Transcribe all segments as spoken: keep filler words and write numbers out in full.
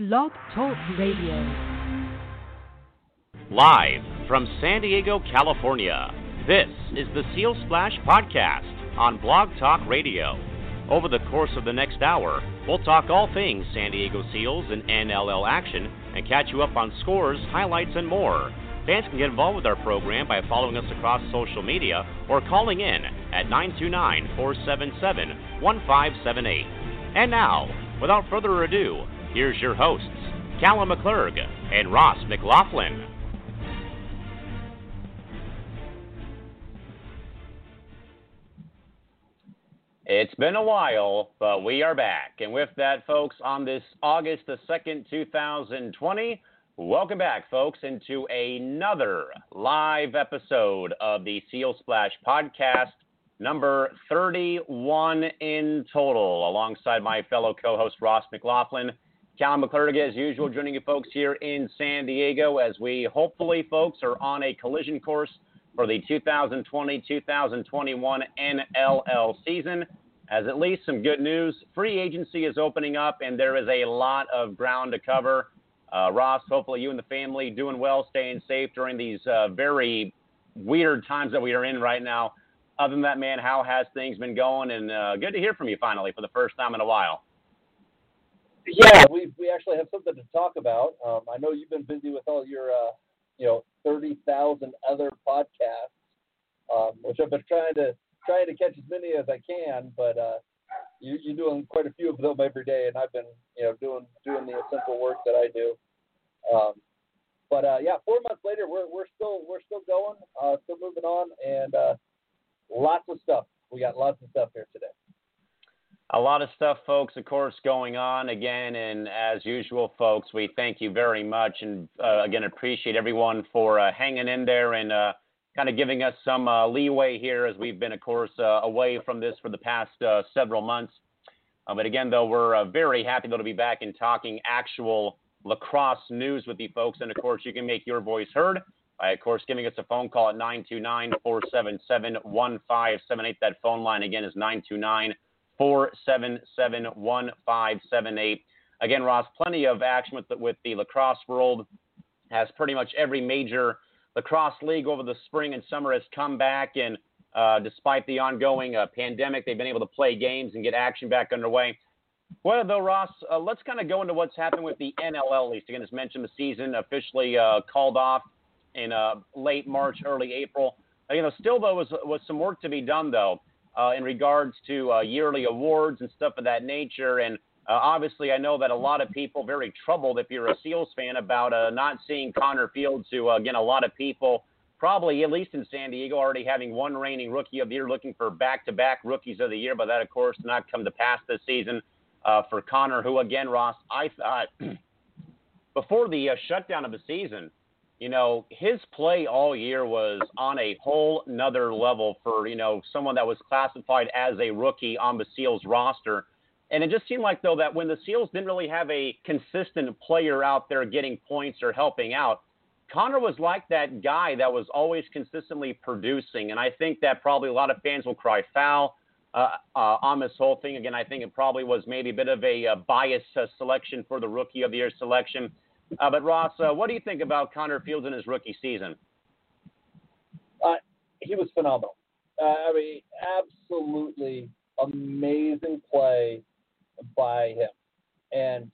Blog Talk Radio. Live from San Diego, California, this is the Seal Splash Podcast on Blog Talk Radio. Over the course of the next hour, we'll talk all things San Diego Seals and N L L action and catch you up on scores, highlights, and more. Fans can get involved with our program by following us across social media or calling in at nine two nine, four seven seven, one five seven eight. And now, without further ado, here's your hosts, Callum McClurg and Ross McLaughlin. It's been a while, but we are back. And with that, folks, on this August the second, two thousand twenty, welcome back, folks, into another live episode of the Seal Splash Podcast, number thirty-one in total, alongside my fellow co-host Ross McLaughlin. Callum McClurg, as usual, joining you folks here in San Diego as we hopefully, folks, are on a collision course for the two thousand twenty two thousand twenty-one N L L season. As at least some good news, free agency is opening up, and there is a lot of ground to cover. Uh, Ross, hopefully you and the family doing well, staying safe during these uh, very weird times that we are in right now. Other than that, man, how has things been going? And uh, good to hear from you finally for the first time in a while. Yeah, we we actually have something to talk about. Um, I know you've been busy with all your, uh, you know, thirty thousand other podcasts, um, which I've been trying to trying to catch as many as I can. But uh, you, you're doing quite a few of them every day, and I've been, you know, doing doing the essential work that I do. Um, but uh, yeah, four months later, we're we're still we're still going, uh, still moving on, and uh, lots of stuff. We got lots of stuff here today. A lot of stuff, folks, of course, going on again. And as usual, folks, we thank you very much. And uh, again, appreciate everyone for uh, hanging in there and uh, kind of giving us some uh, leeway here as we've been, of course, uh, away from this for the past uh, several months. Uh, but again, though, we're uh, very happy though, to be back and talking actual lacrosse news with you folks. And, of course, you can make your voice heard by, of course, giving us a phone call at nine two nine, four seven seven, one five seven eight. That phone line, again, is nine two nine, four seven seven, one five seven eight. Again, Ross, plenty of action with the, with the lacrosse world, as pretty much every major lacrosse league over the spring and summer has come back. And uh, despite the ongoing uh, pandemic, they've been able to play games and get action back underway. Well, though, Ross, uh, let's kind of go into what's happened with the N L L East. Again, as mentioned, the season officially uh, called off in uh, late March, early April. Uh, you know, still, though, was, was some work to be done, though. Uh, in regards to uh, yearly awards and stuff of that nature. And uh, obviously, I know that a lot of people very troubled, if you're a Seals fan, about uh, not seeing Connor Fields, who, uh, again, a lot of people, probably at least in San Diego, already having one reigning Rookie of the Year, looking for back-to-back Rookies of the Year. But that, of course, did not come to pass this season uh, for Connor, who, again, Ross, I thought before the uh, shutdown of the season, you know, his play all year was on a whole nother level for, you know, someone that was classified as a rookie on the Seals roster. And it just seemed like, though, that when the Seals didn't really have a consistent player out there getting points or helping out, Connor was like that guy that was always consistently producing. And I think that probably a lot of fans will cry foul uh, uh, on this whole thing. Again, I think it probably was maybe a bit of a, a biased uh, selection for the Rookie of the Year selection. Uh, but, Ross, uh, what do you think about Connor Fields in his rookie season? Uh, he was phenomenal. Uh, I mean, absolutely amazing play by him. And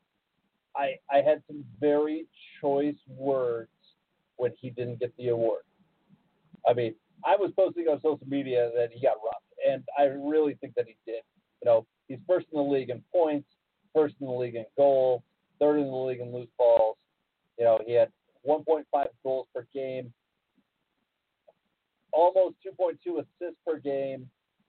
I I had some very choice words when he didn't get the award. I mean, I was posting on social media that he got roughed, and I really think that he did. You know, he's first in the league in points, first in the league in goals, third in the league in loose balls. You know, he had one point five goals per game, almost two point two assists per game,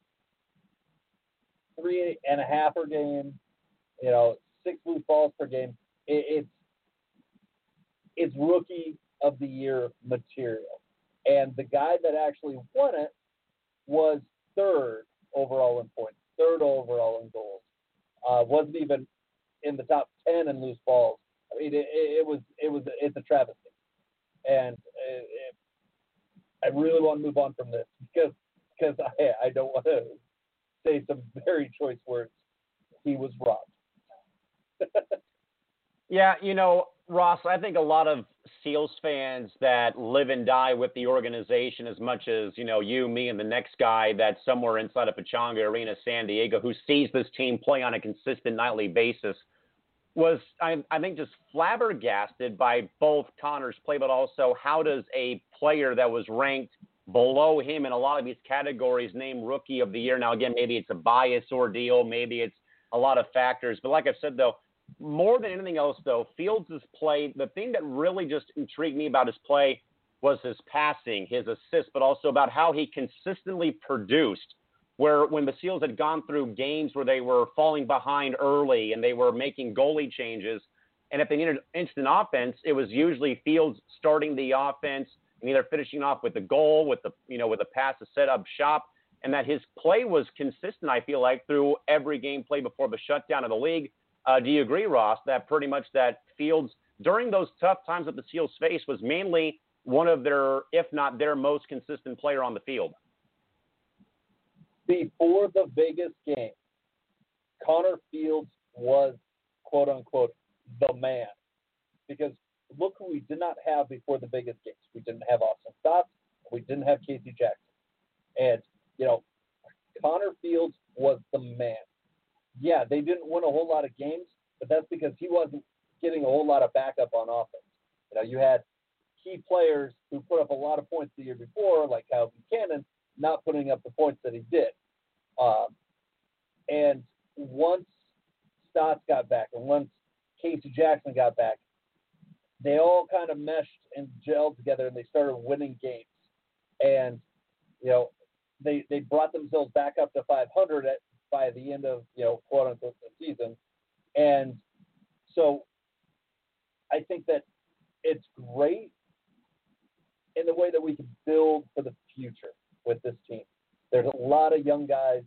three and a half per game, you know, six loose balls per game. It, it's it's Rookie of the Year material. And the guy that actually won it was third overall in points, third overall in goals. Uh, wasn't even in the top ten in loose balls. I mean, it, it was it was it's a travesty, and it, it, I really want to move on from this because because I I don't want to say some very choice words. He was robbed. Yeah, you know, Ross, I think a lot of Seals fans that live and die with the organization as much as, you know, you, me, and the next guy that's somewhere inside of Pechanga Arena, San Diego, who sees this team play on a consistent nightly basis, was, I, I think, just flabbergasted by both Connor's play, but also how does a player that was ranked below him in a lot of these categories named Rookie of the Year? Now, again, maybe it's a bias ordeal, maybe it's a lot of factors. But like I said, though, more than anything else, though, Fields' play, the thing that really just intrigued me about his play was his passing, his assists, but also about how he consistently produced, where when the Seals had gone through games where they were falling behind early and they were making goalie changes, and if they needed instant offense, it was usually Fields starting the offense and either finishing off with the goal, with the, you know, with a pass to set up shop, and that his play was consistent, I feel like, through every game play before the shutdown of the league. Uh, do you agree, Ross, that pretty much that Fields, during those tough times that the Seals faced, was mainly one of their, if not their most consistent player on the field? Before the Vegas game, Connor Fields was, quote unquote, the man. Because look who we did not have before the Vegas games. We didn't have Austin Stotts. We didn't have Casey Jackson. And, you know, Connor Fields was the man. Yeah, they didn't win a whole lot of games, but that's because he wasn't getting a whole lot of backup on offense. You know, you had key players who put up a lot of points the year before, like Kyle Buchanan, not putting up the points that he did. Um, and once Stotts got back and once Casey Jackson got back, they all kind of meshed and gelled together, and they started winning games. And, you know, they they brought themselves back up to five hundred at by the end of, you know, quote unquote, the season. And so I think that it's great in the way that we can build for the future with this team. There's a lot of young guys,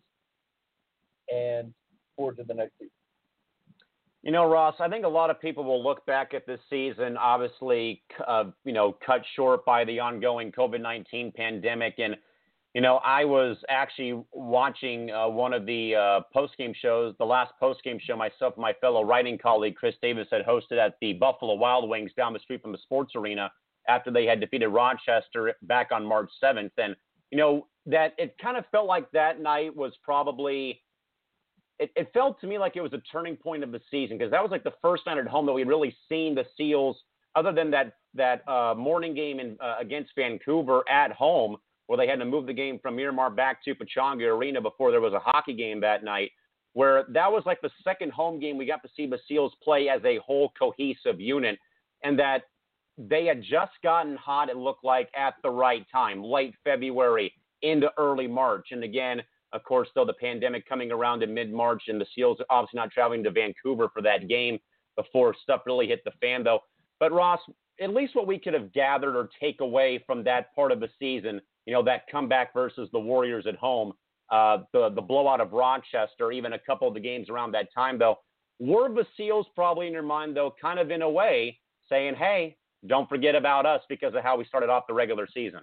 and forward to the next season. You know, Ross, I think a lot of people will look back at this season, obviously, uh, you know, cut short by the ongoing COVID nineteen pandemic. And you know, I was actually watching uh, one of the uh, post-game shows, the last post-game show myself and my fellow writing colleague Chris Davis had hosted at the Buffalo Wild Wings down the street from the sports arena after they had defeated Rochester back on March seventh. And, you know, that it kind of felt like that night was probably it, – it felt to me like it was a turning point of the season, because that was like the first night at home that we'd really seen the Seals, other than that, that uh, morning game in, uh, against Vancouver at home, where they had to move the game from Miramar back to Pechanga Arena before there was a hockey game that night, where that was like the second home game we got to see the Seals play as a whole cohesive unit, and that they had just gotten hot, it looked like, at the right time, late February into early March. And again, of course, though, the pandemic coming around in mid-March, and the Seals obviously not traveling to Vancouver for that game before stuff really hit the fan, though. But, Ross, at least what we could have gathered or take away from that part of the season, you know, that comeback versus the Warriors at home, uh, the, the blowout of Rochester, even a couple of the games around that time, though, were the Seals probably in your mind, though, kind of in a way saying, hey, don't forget about us because of how we started off the regular season?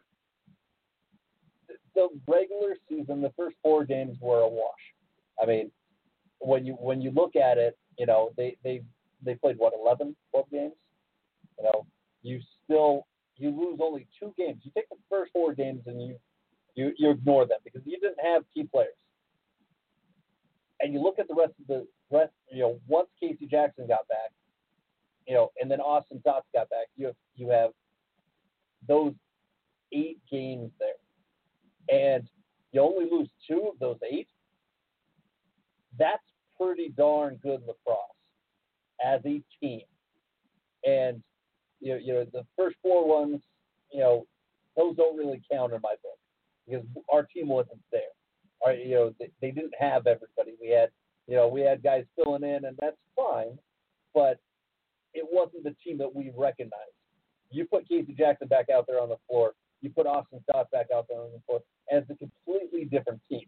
The regular season, the first four games were a wash. I mean, when you when you look at it, you know, they they, they played, what, eleven, twelve games? You know, you still – you lose only two games. You take the first four games and you, you you ignore them because you didn't have key players. And you look at the rest of the rest, you know, once Casey Jackson got back, you know, and then Austin Stotts got back, you have you have those eight games there. And you only lose two of those eight. That's pretty darn good lacrosse as a team. And You know, you know, the first four ones, you know, those don't really count in my book because our team wasn't there. Our, you know, they, they didn't have everybody. We had, you know, we had guys filling in, and that's fine, but it wasn't the team that we recognized. You put Casey Jackson back out there on the floor, you put Austin Stotts back out there on the floor, and it's a completely different team.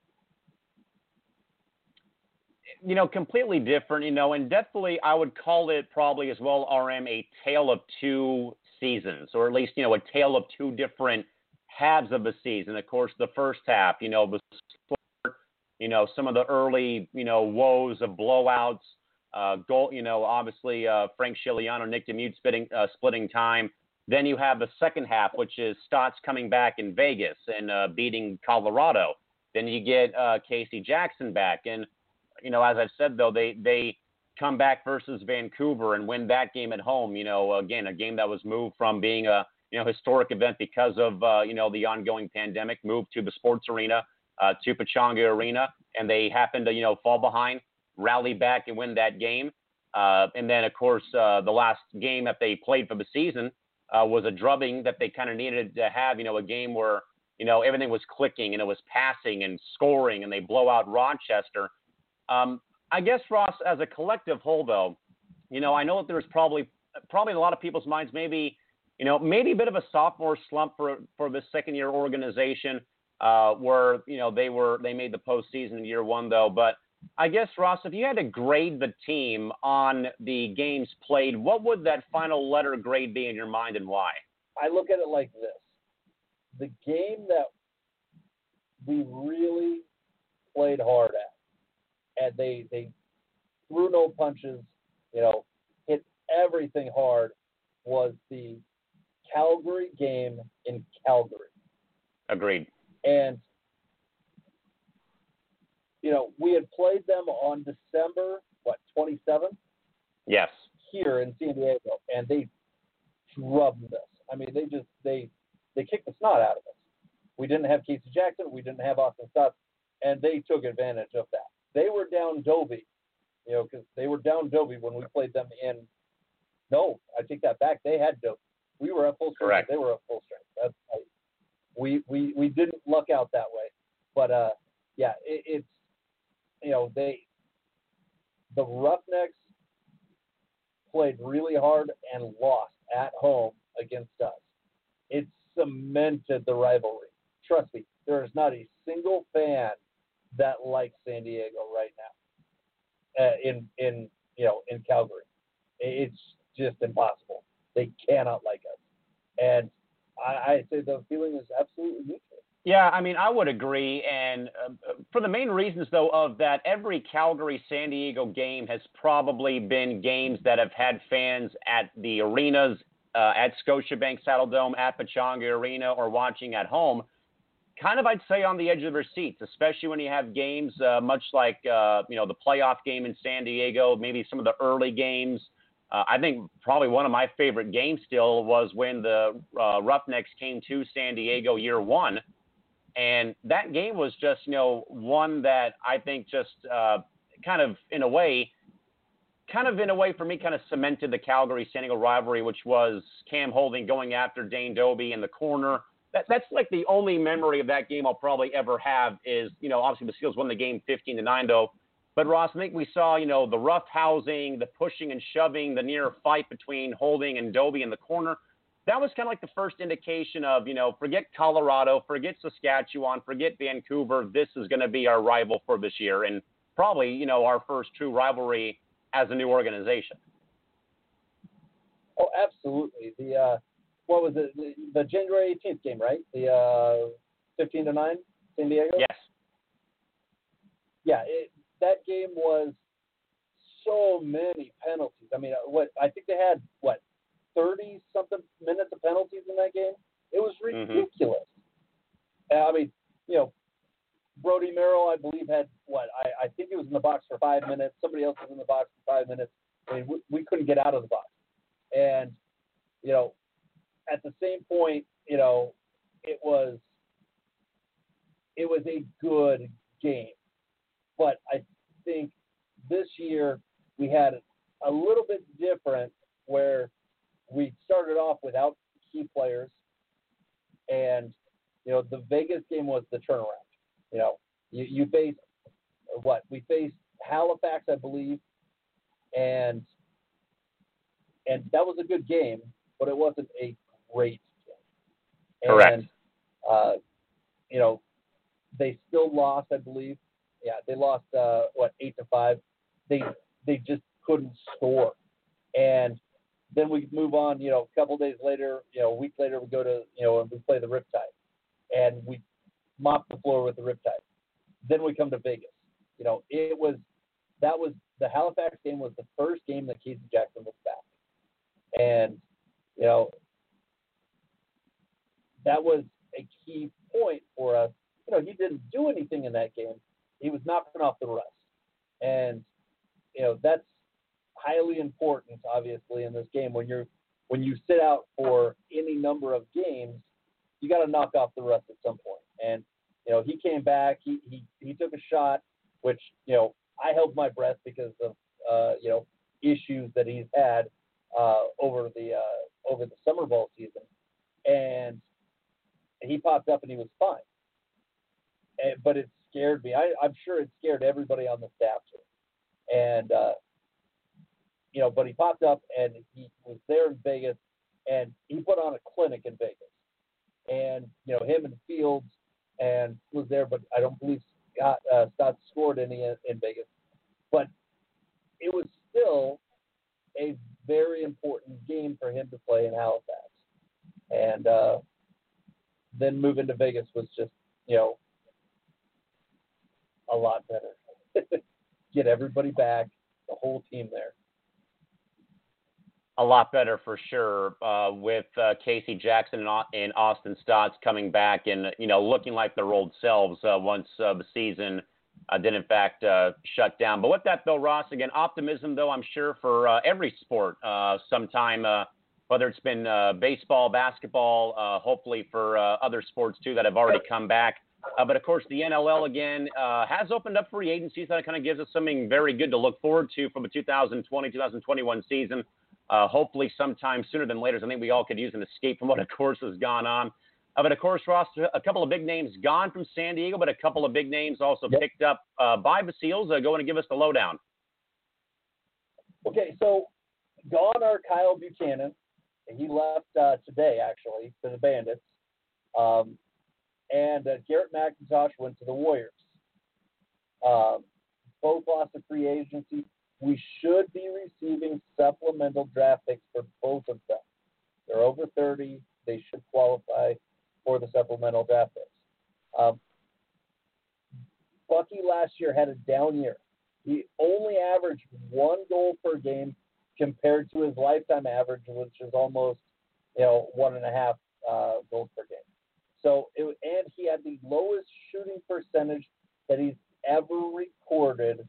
You know, completely different, you know, and definitely I would call it probably as well, R M, a tale of two seasons, or at least, you know, a tale of two different halves of the season. Of course, the first half, you know, the sport, you know, some of the early, you know, woes of blowouts, Uh, goal, you know, obviously uh, Frank Chiliano, Nick Demuth splitting, uh, splitting time. Then you have the second half, which is Stotts coming back in Vegas and uh, beating Colorado. Then you get uh, Casey Jackson back, and you know, as I've said though, they they come back versus Vancouver and win that game at home. You know, again, a game that was moved from being a you know historic event because of uh, you know the ongoing pandemic, moved to the sports arena, uh, to Pechanga Arena, and they happened to you know fall behind, rally back and win that game. Uh, and then of course uh, the last game that they played for the season uh, was a drubbing that they kind of needed to have. You know, a game where you know everything was clicking and it was passing and scoring, and they blow out Rochester. Um, I guess, Ross, as a collective whole, though, you know, I know that there's probably probably in a lot of people's minds maybe, you know, maybe a bit of a sophomore slump for for the second year organization, uh, where you know they were they made the postseason in year one, though. But I guess, Ross, if you had to grade the team on the games played, what would that final letter grade be in your mind, and why? I look at it like this: the game that we really played hard at, and they they threw no punches, you know, hit everything hard, was the Calgary game in Calgary. Agreed. And you know, we had played them on December what twenty-seventh. Yes. Here in San Diego, and they drubbed us. I mean, they just they they kicked the snot out of us. We didn't have Casey Jackson, we didn't have Austin Stotts, and they took advantage of that. They were down Dovey, you know, because they were down Dovey when we played them in. No, I take that back. They had Dovey. We were at full strength. Correct. They were at full strength. That's right. We we we didn't luck out that way, but uh, yeah, it, it's you know they the Roughnecks played really hard and lost at home against us. It cemented the rivalry. Trust me, there is not a single fan that likes San Diego right now. Uh, in in you know in Calgary, it's just impossible. They cannot like us, and I, I say the feeling is absolutely mutual. Yeah, I mean, I would agree. And uh, for the main reasons, though, of that, every Calgary-San Diego game has probably been games that have had fans at the arenas, uh, at Scotiabank Saddledome, at Pechanga Arena, or watching at home, kind of, I'd say, on the edge of their seats, especially when you have games uh, much like, uh, you know, the playoff game in San Diego, maybe some of the early games. Uh, I think probably one of my favorite games still was when the uh, Roughnecks came to San Diego year one. And that game was just, you know, one that I think just uh, kind of in a way, kind of in a way for me, kind of cemented the Calgary-San Diego rivalry, which was Cam Holding going after Dane Dobie in the corner. That, that's like the only memory of that game I'll probably ever have is, you know, obviously the Seals won the game fifteen to nine, though. But, Ross, I think we saw, you know, the rough housing, the pushing and shoving, the near fight between Holding and Dobie in the corner. That was kind of like the first indication of, you know, forget Colorado, forget Saskatchewan, forget Vancouver. This is going to be our rival for this year, and probably, you know, our first true rivalry as a new organization. Oh, absolutely. The uh, what was it? The, the January eighteenth game, right? The uh, fifteen to nine, San Diego. Yes. Yeah, it, that game was so many penalties. I mean, what I think they had what. thirty something minutes of penalties in that game. It was ridiculous. Mm-hmm. I mean, you know, Brody Merrill, I believe, had what? I, I think he was in the box for five minutes. Somebody else was in the box for five minutes. I mean, we, we couldn't get out of the box. And, you know, at the same point, you know, it was it was a good game. But I think this year we had a little bit different where we started off without key players, and you know the Vegas game was the turnaround. You know, you, you faced what we faced Halifax, I believe, and and that was a good game, but it wasn't a great game. Correct. And uh, you know, they still lost, I believe. Yeah, they lost uh, what eight to five. They they just couldn't score, and then we move on, you know, a couple days later, you know, a week later, we go to, you know, and we play the Riptide. And we mop the floor with the Riptide. Then we come to Vegas. You know, it was, that was the Halifax game was the first game that Casey Jackson was back. And, you know, that was a key point for us. You know, he didn't do anything in that game. He was knocking off the rust. And, you know, that's highly important, obviously, in this game. When you're when you sit out for any number of games, you got to knock off the rust at some point. And, you know, he came back. He, he, he took a shot, which, you know, I held my breath because of, uh, you know, issues that he's had uh, over the uh, over the summer ball season. And he popped up and he was fine. And, but it scared me. I, I'm sure it scared everybody on the staff too. And, uh, you know, but he popped up and he was there in Vegas and he put on a clinic in Vegas. And, you know, him and Fields and was there, but I don't believe Scott, uh, Scott scored any in, in Vegas. But it was still a very important game for him to play in Halifax. And uh, then moving to Vegas was just, you know, a lot better. Get everybody back, the whole team there. A lot better for sure, uh, with uh, Casey Jackson and, and Austin Stotts coming back and, you know, looking like their old selves uh, once uh, the season uh, did, in fact, uh, shut down. But with that, though, Ross, again, optimism, though, I'm sure for uh, every sport uh, sometime, uh, whether it's been uh, baseball, basketball, uh, hopefully for uh, other sports, too, that have already come back. Uh, but, of course, the N L L, again, uh, has opened up free agency, so that kind of gives us something very good to look forward to from the two thousand twenty two thousand twenty-one season. Uh, hopefully sometime sooner than later. I think we all could use an escape from what, of course, has gone on. Uh, but, of course, Ross, a couple of big names gone from San Diego, but a couple of big names also yep. picked up uh, by the Seals. Uh, go in and give us the lowdown. Okay, so gone are Kyle Buchanan. He left uh, today, actually, to the Bandits. Um, and uh, Garrett McIntosh went to the Warriors. Um, both lost to free agency. We should be receiving supplemental draft picks for both of them. They're over thirty. They should qualify for the supplemental draft picks. Um, Bucky last year had a down year. He only averaged one goal per game compared to his lifetime average, which is almost, you know, one and a half uh, goals per game. So, it, and he had the lowest shooting percentage that he's ever recorded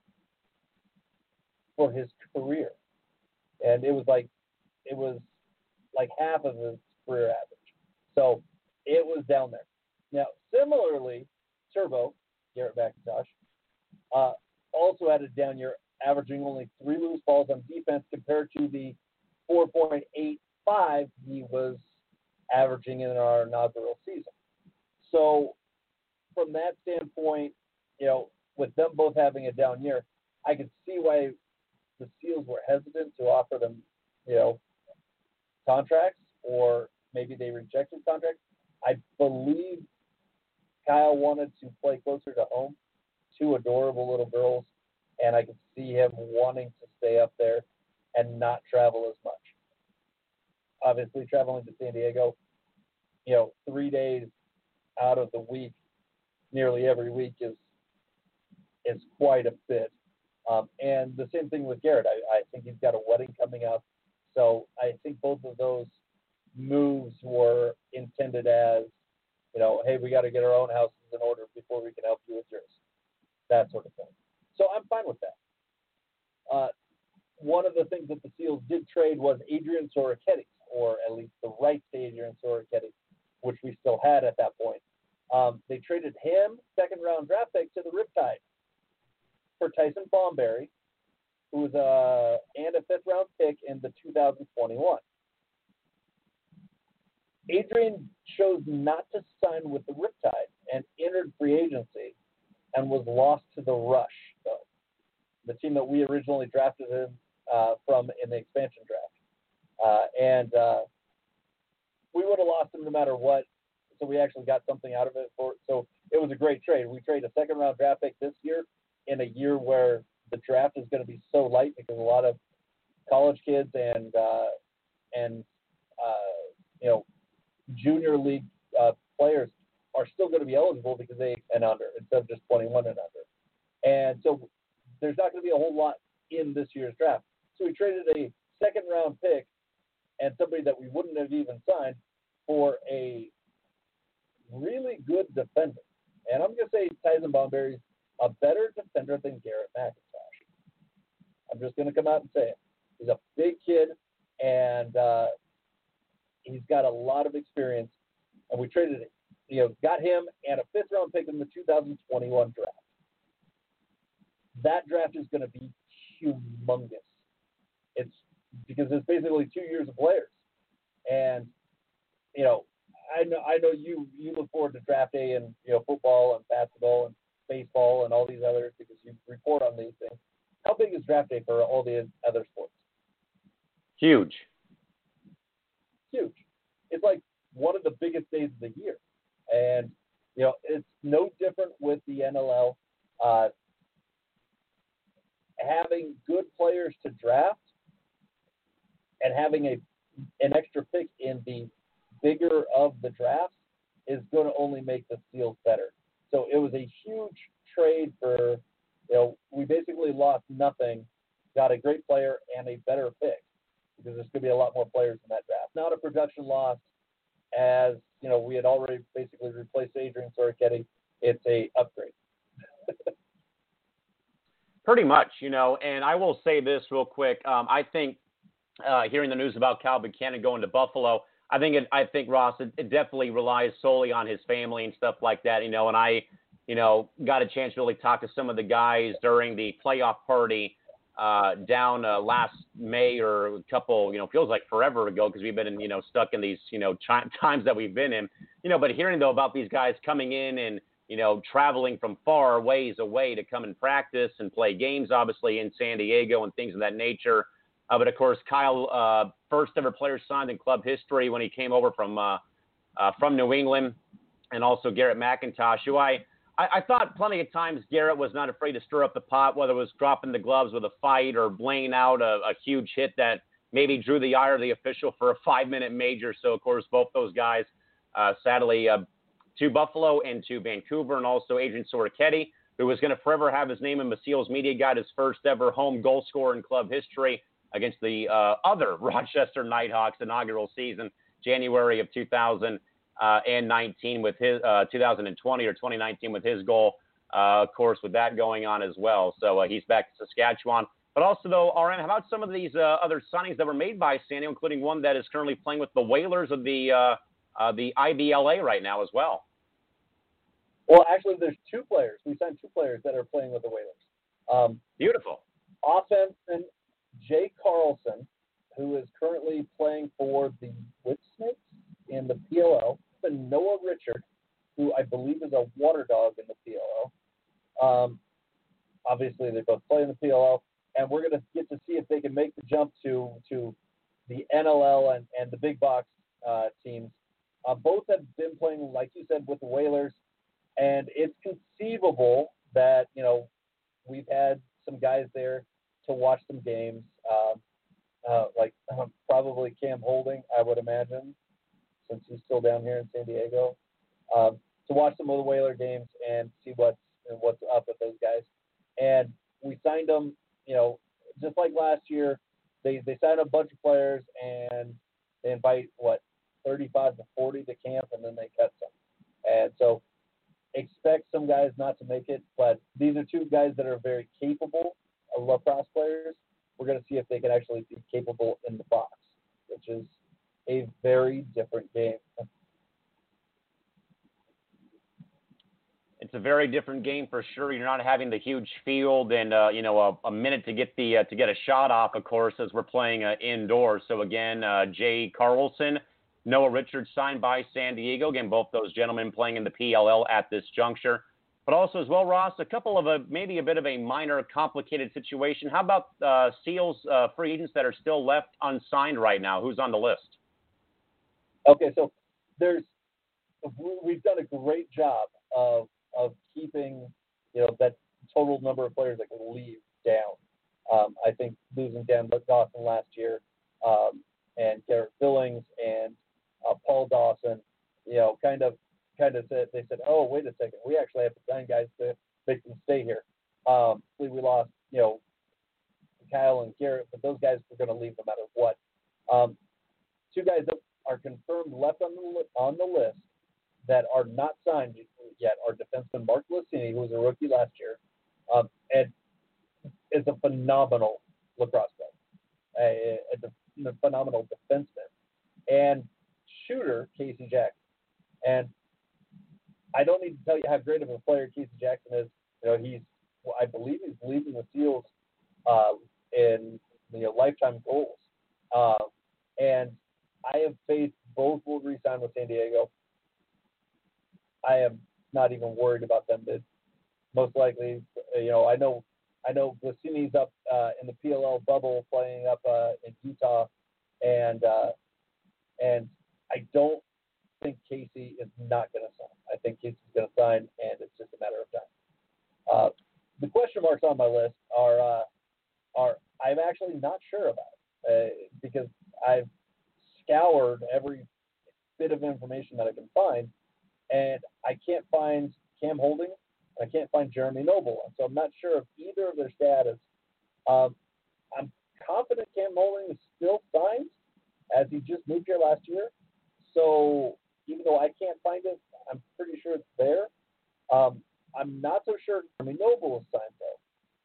for his career. And it was like, it was like half of his career average. So it was down there. Now, similarly, Turbo, Garrett McIntosh, uh, also had a down year, averaging only three loose balls on defense compared to the four point eight five he was averaging in our inaugural season. So from that standpoint, you know, with them both having a down year, I could see why the Seals were hesitant to offer them, you know, contracts, or maybe they rejected contracts. I believe Kyle wanted to play closer to home, two adorable little girls, and I could see him wanting to stay up there and not travel as much. Obviously, traveling to San Diego, you know, three days out of the week, nearly every week is is quite a bit. Um, and the same thing with Garrett. I, I think he's got a wedding coming up. So I think both of those moves were intended as, you know, hey, we got to get our own houses in order before we can help you with yours. That sort of thing. So I'm fine with that. Uh, one of the things that the Seals did trade was Adrian Soroketti, or at least the rights to Adrian Soroketti, which we still had at that point. Um, they traded him, second round draft pick, to the Riptide for Tyson Bomberry, who was a and a fifth round pick in the two thousand twenty-one. Adrian chose not to sign with the Riptide and entered free agency and was lost to the Rush, though, the team that we originally drafted him uh, from in the expansion draft. Uh, and uh, we would have lost him no matter what, so we actually got something out of it. For, so it was a great trade. We traded a second round draft pick this year in a year where the draft is going to be so light because a lot of college kids and uh, and uh, you know junior league uh, players are still going to be eligible because they and under instead of just twenty-one and under. And so there's not going to be a whole lot in this year's draft. So we traded a second round pick and somebody that we wouldn't have even signed for a really good defender. And I'm going to say Tyson Bomberry's a better defender than Garrett McIntosh. I'm just going to come out and say it. He's a big kid, and uh, he's got a lot of experience. And we traded it, you know, got him and a fifth round pick in the two thousand twenty-one draft. That draft is going to be humongous. It's because it's basically two years of players, and you know, I know I know you you look forward to draft day in you know football and basketball and baseball and all these others because you report on these things. How big is draft day for all the other sports? Huge. Huge. It's like one of the biggest days of the year, and you know it's no different with the N L L. Uh, having good players to draft and having a an extra pick in the bigger of the drafts is going to only make the Seals better. So it was a huge trade for, you know, we basically lost nothing, got a great player and a better pick because there's going to be a lot more players in that draft. Not a production loss, as, you know, we had already basically replaced Adrian Sorichetti. It's a upgrade. Pretty much, you know, and I will say this real quick. Um, I think uh, hearing the news about Cal Buchanan going to Buffalo, I think it, I think Ross, it, it definitely relies solely on his family and stuff like that, you know, and I, you know, got a chance to really talk to some of the guys during the playoff party uh, down uh, last May or a couple, you know, feels like forever ago because we've been, in, you know, stuck in these, you know, ch- times that we've been in, you know, but hearing though about these guys coming in and, you know, traveling from far ways away to come and practice and play games, obviously, in San Diego and things of that nature. Uh, but, of course, Kyle, uh, first ever player signed in club history when he came over from uh, uh, from New England, and also Garrett McIntosh, who I, I, I thought plenty of times Garrett was not afraid to stir up the pot, whether it was dropping the gloves with a fight or laying out a, a huge hit that maybe drew the ire of the official for a five-minute major. So, of course, both those guys, uh, sadly, uh, to Buffalo and to Vancouver, and also Adrian Sorichetti, who was going to forever have his name in the Seals media guide, his first ever home goal scorer in club history against the uh, other Rochester Nighthawks inaugural season, January of two thousand nineteen with his uh, two thousand twenty or twenty nineteen with his goal, uh, of course, with that going on as well. So uh, he's back to Saskatchewan. But also, though, R N, how about some of these uh, other signings that were made by San Diego, including one that is currently playing with the Whalers of the uh, Uh, the I B L A right now as well? Well, actually, there's two players. We signed two players that are playing with the Whalers. Um, Beautiful. Offenseman Jay Carlson, who is currently playing for the Whip Snakes in the P L L, and Noah Richard, who I believe is a water dog in the P L L. Um, obviously, they both play in the P L L, and we're going to get to see if they can make the jump to to the N L L and, and the big box uh, teams. Uh, both have been playing, like you said, with the Whalers, and it's conceivable that, you know, we've had some guys there to watch some games, um, uh, like um, probably Cam Holding, I would imagine, since he's still down here in San Diego, um, to watch some of the Whaler games and see what's what's up with those guys. And we signed them, you know, just like last year, they, they signed a bunch of players, and they invite, what, thirty-five to forty to camp, and then they cut some. And so expect some guys not to make it, but these are two guys that are very capable of lacrosse players. We're going to see if they can actually be capable in the box, which is a very different game. It's a very different game for sure. You're not having the huge field and uh, you know a, a minute to get the uh, to get a shot off, of course, as we're playing uh, indoors. So again, uh, Jay Carlson, Noah Richards signed by San Diego. Again, both those gentlemen playing in the P L L at this juncture. But also as well, Ross, a couple of a, maybe a bit of a minor complicated situation. How about uh, Seals uh, free agents that are still left unsigned right now? Who's on the list? Okay, so there's we've done a great job of of keeping, you know, that total number of players that can leave down. Um, I think losing Dan Dawson last year, um, and Garrett Billings and uh, Paul Dawson, you know, kind of kind of said, they said, oh, wait a second, we actually have to sign guys to make them stay here. Um, we lost, you know, going to leave no matter what. Um, two guys that are confirmed left on the li- on the list that are not signed yet are defenseman Mark Lacini, who was a rookie last year, um, and is a phenomenal lacrosse player, a, a, a phenomenal defenseman, and shooter Casey Jackson. And I don't need to tell you how great of a player Casey Jackson is. You know, he's, well, I believe he's leading the Seals uh, in you know lifetime goals. Uh, and I have faith both will re-sign with San Diego. I am not even worried about them. It's most likely, you know, I know, I know Glacini's up uh, in the P L L bubble playing up uh, in Utah, and uh, and I don't think Casey is not going to sign. I think Casey's going to sign, and it's just a matter of time. Uh, the question marks on my list are uh, are I'm actually not sure about uh, because I've scoured every bit of information that I can find, and I can't find Cam Holding, and I can't find Jeremy Noble, and so I'm not sure of either of their status. Um, I'm confident Cam Holding is still signed, as he just moved here last year. So even though I can't find it, I'm pretty sure it's there. Um, I'm not so sure Jeremy Noble is signed though,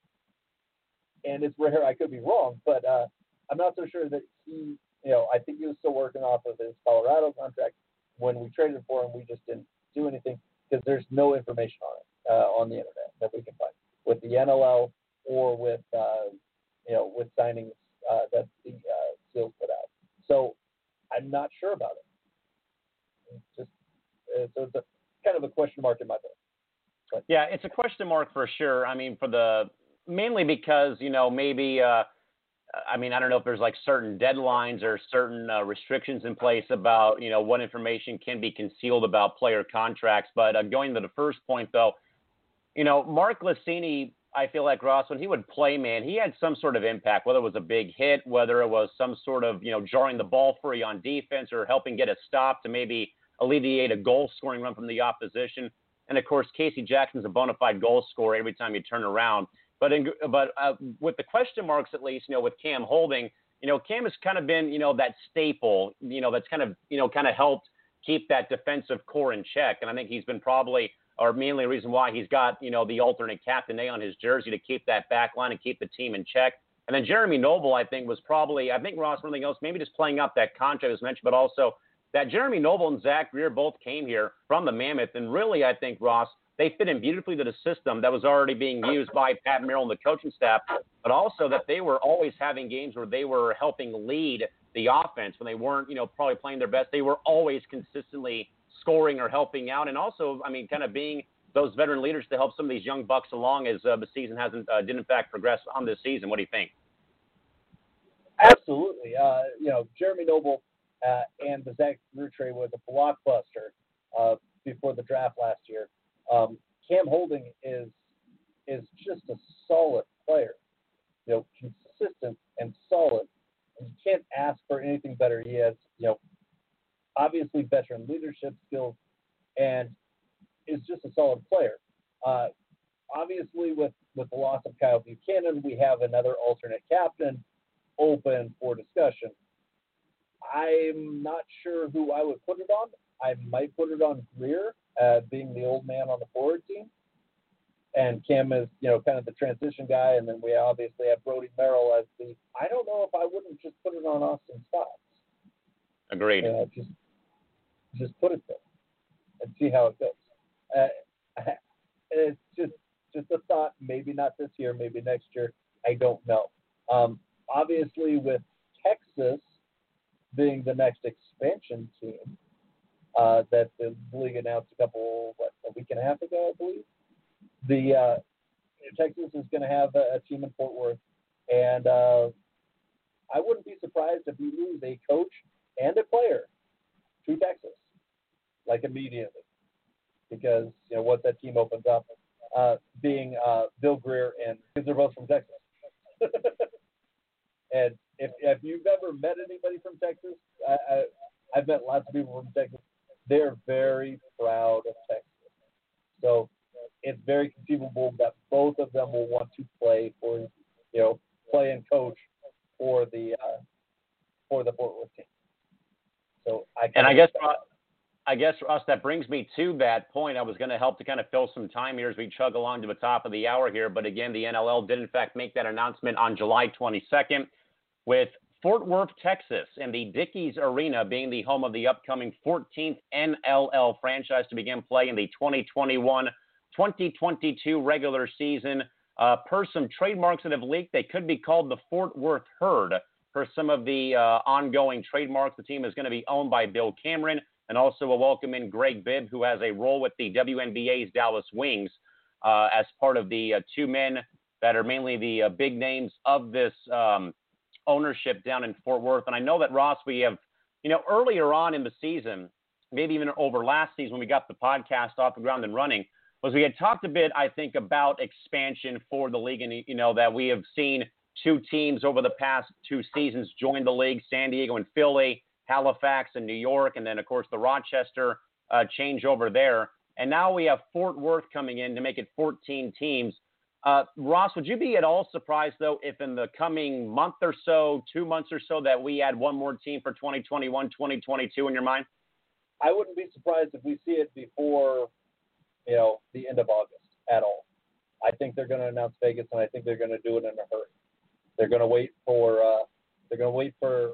and it's rare I could be wrong, but uh, I'm not so sure that he. You know, I think he was still working off of his Colorado contract. When we traded for him, we just didn't do anything because there's no information on it uh, on the internet that we can find with the N L L or with uh, you know with signings uh, that the uh, Seals put out. So I'm not sure about it. It's just uh, so it's a kind of a question mark in my book. But, yeah, it's a question mark for sure. I mean, for the mainly because you know maybe. Uh, I mean, I don't know if there's like certain deadlines or certain uh, restrictions in place about, you know, what information can be concealed about player contracts. But uh, going to the first point, though, you know, Mark Lacini, I feel like, Ross, when he would play, man, he had some sort of impact, whether it was a big hit, whether it was some sort of, you know, jarring the ball free on defense or helping get a stop to maybe alleviate a goal scoring run from the opposition. And, of course, Casey Jackson's a bona fide goal scorer every time you turn around. But in, but uh, with the question marks, at least, you know, with Cam Holding, you know, Cam has kind of been, you know, that staple, you know, that's kind of, you know, kind of helped keep that defensive core in check. And I think he's been probably, or mainly the reason why he's got, you know, the alternate captain A on his jersey to keep that back line and keep the team in check. And then Jeremy Noble, I think, was probably, I think, Ross, something else, maybe just playing up that contract as mentioned, but also that Jeremy Noble and Zach Greer both came here from the Mammoth. And really, I think, Ross, they fit in beautifully to the system that was already being used by Pat Merrill and the coaching staff, but also that they were always having games where they were helping lead the offense when they weren't, you know, probably playing their best. They were always consistently scoring or helping out, and also, I mean, kind of being those veteran leaders to help some of these young bucks along as uh, the season hasn't uh, did in fact progress on this season. What do you think? Absolutely. Uh, you know, Jeremy Noble uh, and the Zach Greer trade was a blockbuster uh, before the draft last year. Um, Cam Holding is is just a solid player, you know, consistent and solid. And you can't ask for anything better. He has, you know, obviously veteran leadership skills and is just a solid player. Uh, obviously, with, with the loss of Kyle Buchanan, we have another alternate captain open for discussion. I'm not sure who I would put it on. I might put it on Greer, uh, being the old man on the forward team. And Cam is, you know, kind of the transition guy. And then we obviously have Brody Merrill as the, I don't know if I wouldn't just put it on Austin Stotts. Agreed. Uh, just, just put it there and see how it goes. Uh, it's just, just a thought, maybe not this year, maybe next year. I don't know. Um, obviously with Texas being the next expansion team, Uh, that the league announced a couple, what, a week and a half ago, I believe. The uh, Texas is going to have a, a team in Fort Worth, and uh, I wouldn't be surprised if we lose a coach and a player to Texas, like immediately, because you know once that team opens up, uh, being uh, Bill Greer and because they're both from Texas. And if if you've ever met anybody from Texas, I, I I've met lots of people from Texas. They're very proud of Texas. So it's very conceivable that both of them will want to play for, you know, play and coach for the uh, for the Fort Worth team. So I and I guess I guess Russ, that brings me to that point. I was going to help to kind of fill some time here as we chug along to the top of the hour here. But again, the N L L did in fact make that announcement on July twenty-second, with Fort Worth, Texas, and the Dickies Arena being the home of the upcoming fourteenth N L L franchise to begin play in the twenty twenty-one twenty twenty-two regular season. Uh, per some trademarks that have leaked, they could be called the Fort Worth Herd. For some of the uh, ongoing trademarks, the team is going to be owned by Bill Cameron, and also a welcome in Greg Bibb, who has a role with the W N B A's Dallas Wings uh, as part of the uh, two men that are mainly the uh, big names of this um, ownership down in Fort Worth. And I know that, Ross, we have, you know, earlier on in the season, maybe even over last season when we got the podcast off the ground and running, was we had talked a bit, I think, about expansion for the league. And, you know, that we have seen two teams over the past two seasons join the league, San Diego and Philly, Halifax and New York, and then, of course, the Rochester uh, change over there. And now we have Fort Worth coming in to make it fourteen teams. Uh, Ross, would you be at all surprised, though, if in the coming month or so, two months or so, that we add one more team for twenty twenty-one twenty twenty-two in your mind? I wouldn't be surprised if we see it before, you know, the end of August at all. I think they're going to announce Vegas, and I think they're going to do it in a hurry. They're going to wait for uh, they're going to wait for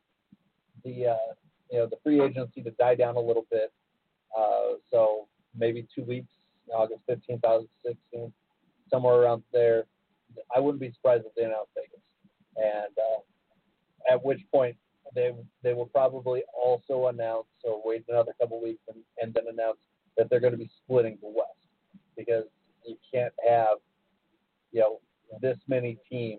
the uh, you know the free agency to die down a little bit. Uh, so maybe two weeks, August fifteenth, August sixteenth, somewhere around there. I wouldn't be surprised if they announce Vegas, and uh, at which point they they will probably also announce, or wait another couple weeks and, and then announce that they're going to be splitting the West, because you can't have, you know, this many teams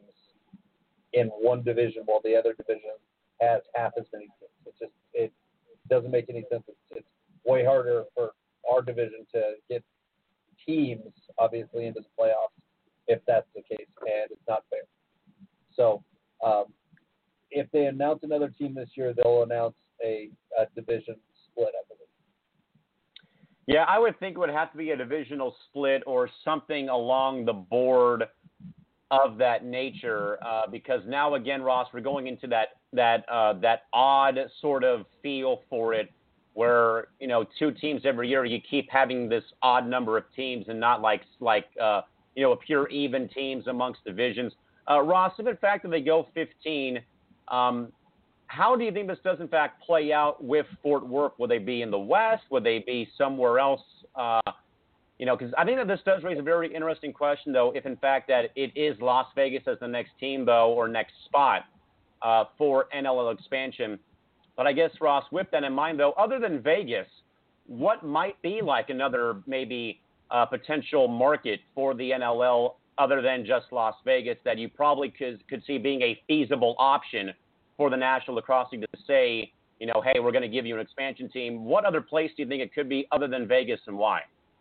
in one division while the other division has half as many teams. It just it doesn't make any sense. It's, it's way harder for our division to get teams, obviously, into the playoffs if that's the case, and it's not fair. So um, if they announce another team this year, they'll announce a, a division split, I believe. Yeah, I would think it would have to be a divisional split or something along the board of that nature, uh, because now again, Ross, we're going into that that uh, that odd sort of feel for it, where, you know, two teams every year, you keep having this odd number of teams and not like like uh, you know, a pure even teams amongst divisions. Uh, Ross, if in fact that they go fifteen, um, how do you think this does in fact play out with Fort Worth? Will they be in the West? Would they be somewhere else? Uh, You know, because I think that this does raise a very interesting question, though, if in fact that it is Las Vegas as the next team, though, or next spot uh, for N L L expansion. But I guess, Ross, with that in mind, though, other than Vegas, what might be like another maybe uh, potential market for the N L L other than just Las Vegas that you probably could, could see being a feasible option for the National Lacrosse League to say, you know, hey, we're going to give you an expansion team? What other place do you think it could be other than Vegas, and why?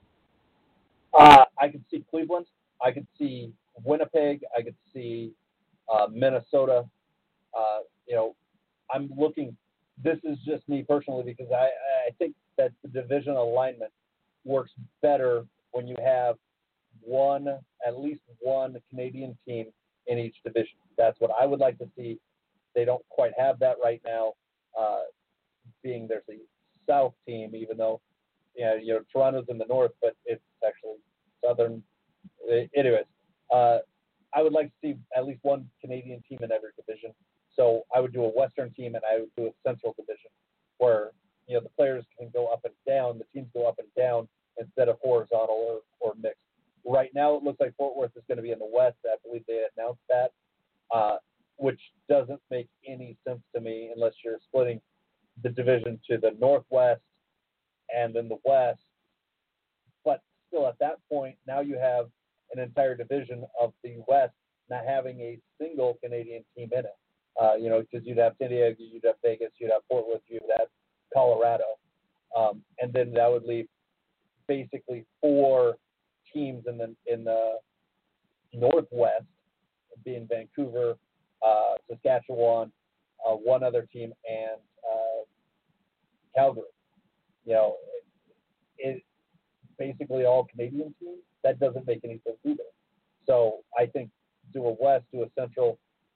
Uh, I could see Cleveland. I could see Winnipeg. I could see uh, Minnesota. Uh, you know, I'm looking. This is just me personally, because I, I think that the division alignment works better when you have one, at least one Canadian team in each division. That's what I would like to see. They don't quite have that right now, uh, being there's a South team, even though, you know, you know, Toronto's in the North, but it's actually Southern. Anyways, uh, I would like to see at least one Canadian team in every division. So I would do a Western team and I would do a Central division, where, you know, the players can go up and down, the teams go up and down instead of horizontal or, or mixed. Right now, it looks like Fort Worth is going to be in the West. I believe they announced that, uh, which doesn't make any sense to me unless you're splitting the division to the Northwest and then the West. But still, at that point, now you have an entire division of the West not having a single Canadian team in it. Uh, you know, because you'd have San Diego, you'd have Vegas, you'd have Fort Worth, you'd have Colorado. Um, and then that would leave basically four teams in the in the Northwest, being Vancouver, uh, Saskatchewan, uh, one other team, and uh, Calgary. You know, it, it basically all Canadian teams. That doesn't make any sense either. So I think do a West, do a Central,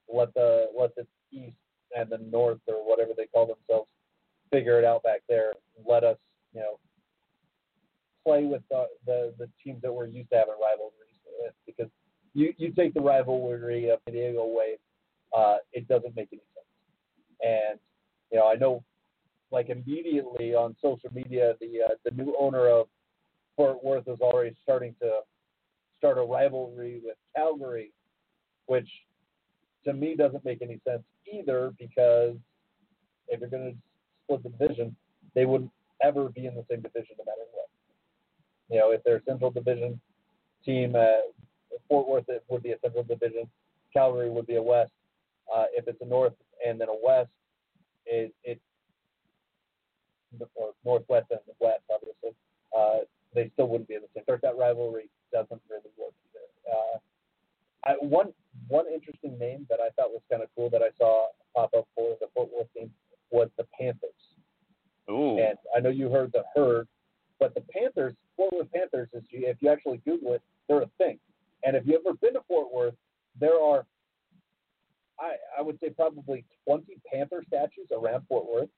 let the let the East and the North or whatever they call themselves figure it out back there. Let us, you know, play with the the, the teams that we're used to having rivalries with, because you, you take the rivalry of San Diego away, uh, it doesn't make any sense. And you know, I know, like immediately on social media, the uh, the new owner of Fort Worth is already starting to start a rivalry with Calgary, which to me doesn't make any sense either, because if you're going to split the division, they wouldn't ever be in the same division no matter what. You know, if they're a Central Division team, uh, Fort Worth it would be a Central Division, Calgary would be a West. Uh, if it's a North and then a West, it, it or Northwest and the West, obviously, uh, they still wouldn't be in the same. That rivalry doesn't really work either. Uh, I, one one interesting name that I thought was kind of cool that I saw pop up for the Fort Worth team was the Panthers. Ooh. And I know you heard the Herd, but the Panthers, Fort Worth Panthers, is if you actually Google it, they're a thing. And if you've ever been to Fort Worth, there are, I, I would say, probably twenty Panther statues around Fort Worth.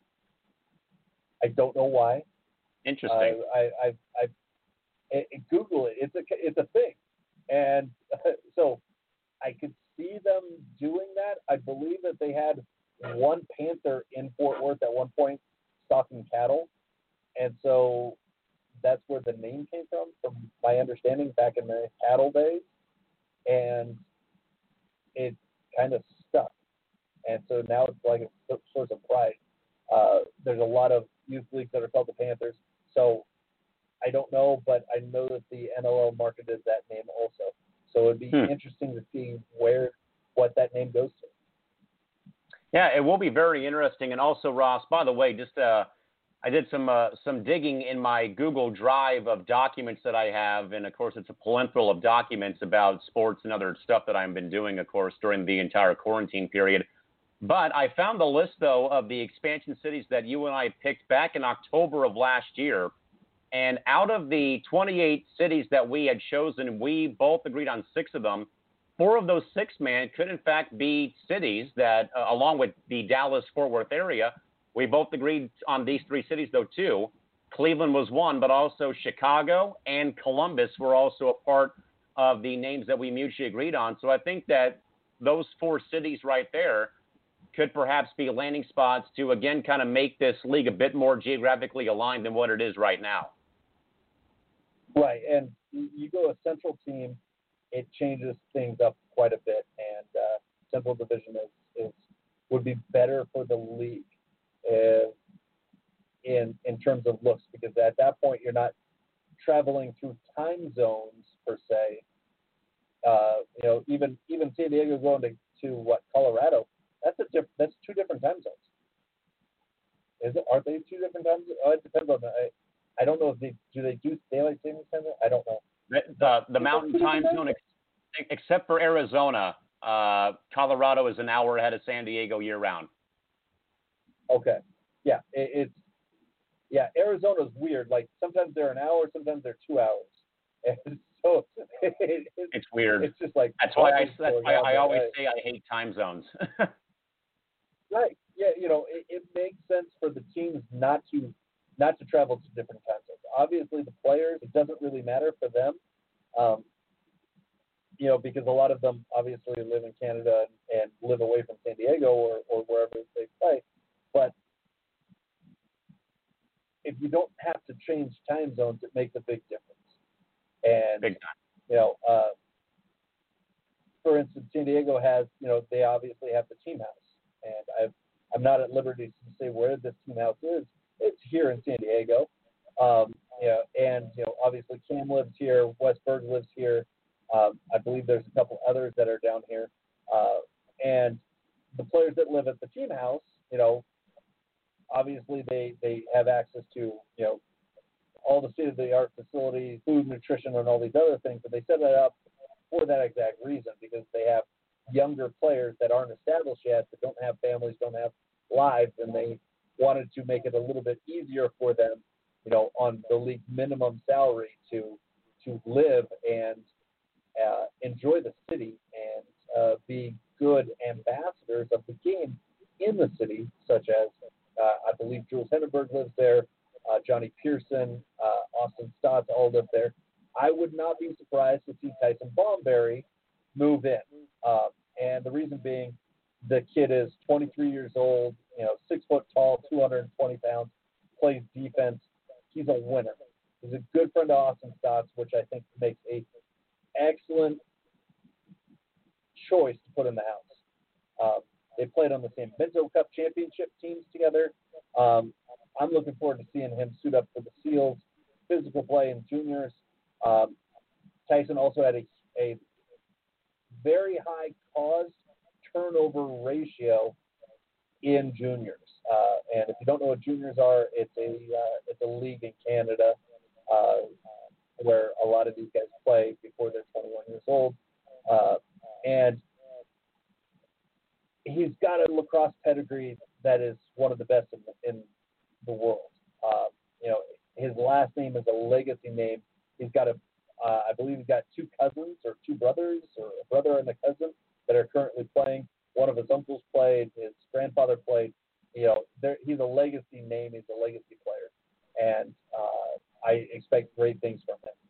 I don't know why. Interesting. Uh, I, I, I, I, Google it. It's a, it's a thing. And uh, so I could see them doing that. I believe that they had one Panther in Fort Worth at one point stocking cattle. And so that's where the name came from, from my understanding, back in the cattle days. And it kind of stuck. And so now it's like a source of pride. Uh, there's a lot of youth leagues that are called the Panthers. So I don't know, but I know that the N L L marketed that name also. So it'd be hmm. interesting to see where, what that name goes to. Yeah, it will be very interesting. And also, Ross, by the way, just uh, I did some uh, some digging in my Google Drive of documents that I have, and of course, it's a plinthal of documents about sports and other stuff that I've been doing, of course, during the entire quarantine period. But I found the list, though, of the expansion cities that you and I picked back in October of last year. And out of the twenty-eight cities that we had chosen, we both agreed on six of them. Four of those six, man, could in fact be cities that, uh, along with the Dallas-Fort Worth area, we both agreed on these three cities, though, too. Cleveland was one, but also Chicago and Columbus were also a part of the names that we mutually agreed on. So I think that those four cities right there could perhaps be landing spots to, again, kind of make this league a bit more geographically aligned than what it is right now. Right, and you go a Central team, it changes things up quite a bit, and uh, Central Division is, is would be better for the league uh, in in terms of looks, because at that point you're not traveling through time zones per se. Uh, you know, even even San Diego going to, to what Colorado, that's a diff- that's two different time zones. Is it? Aren't they two different time zones? Oh, it depends on the. I, I don't know if they do they do daylight savings time. I don't know. The the, the mountain time zone, ex- except for Arizona, uh, Colorado is an hour ahead of San Diego year round. Okay, yeah, it, it's yeah. Arizona's weird. Like sometimes they're an hour, sometimes they're two hours, and so it, it, it's weird. It's just like that's why I that's why I always say I hate time zones. Right. Yeah. You know, it, it makes sense for the teams not to. not to travel to different time zones. Obviously, the players, it doesn't really matter for them, um, you know, because a lot of them obviously live in Canada and, and live away from San Diego or, or wherever they play. But if you don't have to change time zones, it makes a big difference. And, big time. you know, uh, for instance, San Diego has, you know, they obviously have the team house. And I've, I'm not at liberty to say where this team house is. It's here in San Diego, um, you know, and you know, obviously Cam lives here, Wes Berg lives here. Um, I believe there's a couple others that are down here, uh, and the players that live at the team house, you know, obviously they, they have access to, you know, all the state-of-the-art facilities, food, nutrition, and all these other things. But they set it up for that exact reason, because they have younger players that aren't established yet, that don't have families, don't have lives, and they wanted to make it a little bit easier for them, you know, on the league minimum salary to to live and uh, enjoy the city and uh, be good ambassadors of the game in the city, such as uh, I believe Jules Henneberg lives there, uh, Johnny Pearson, uh, Austin Stotts all live there. I would not be surprised to see Tyson Bomberry move in. Uh, and the reason being, the kid is twenty-three years old, you know, six foot tall, two hundred twenty pounds, plays defense. He's a winner. He's a good friend of Austin Stotts, which I think makes a excellent choice to put in the house. Um, they played on the same Minto Cup championship teams together. Um, I'm looking forward to seeing him suit up for the Seals, physical play in juniors. Um, Tyson also had a, a very high cause turnover ratio in juniors. Uh, and if you don't know what juniors are, it's a uh, it's a league in Canada uh, where a lot of these guys play before they're twenty-one years old. Uh, and he's got a lacrosse pedigree that is one of the best in the, in the world. Uh, you know, his last name is a legacy name. He's got a, uh, I believe he's got two cousins or two brothers or a brother and a cousin that are currently playing. One of his uncles played. His grandfather played. You know, there, he's a legacy name. He's a legacy player, and uh, I expect great things from him.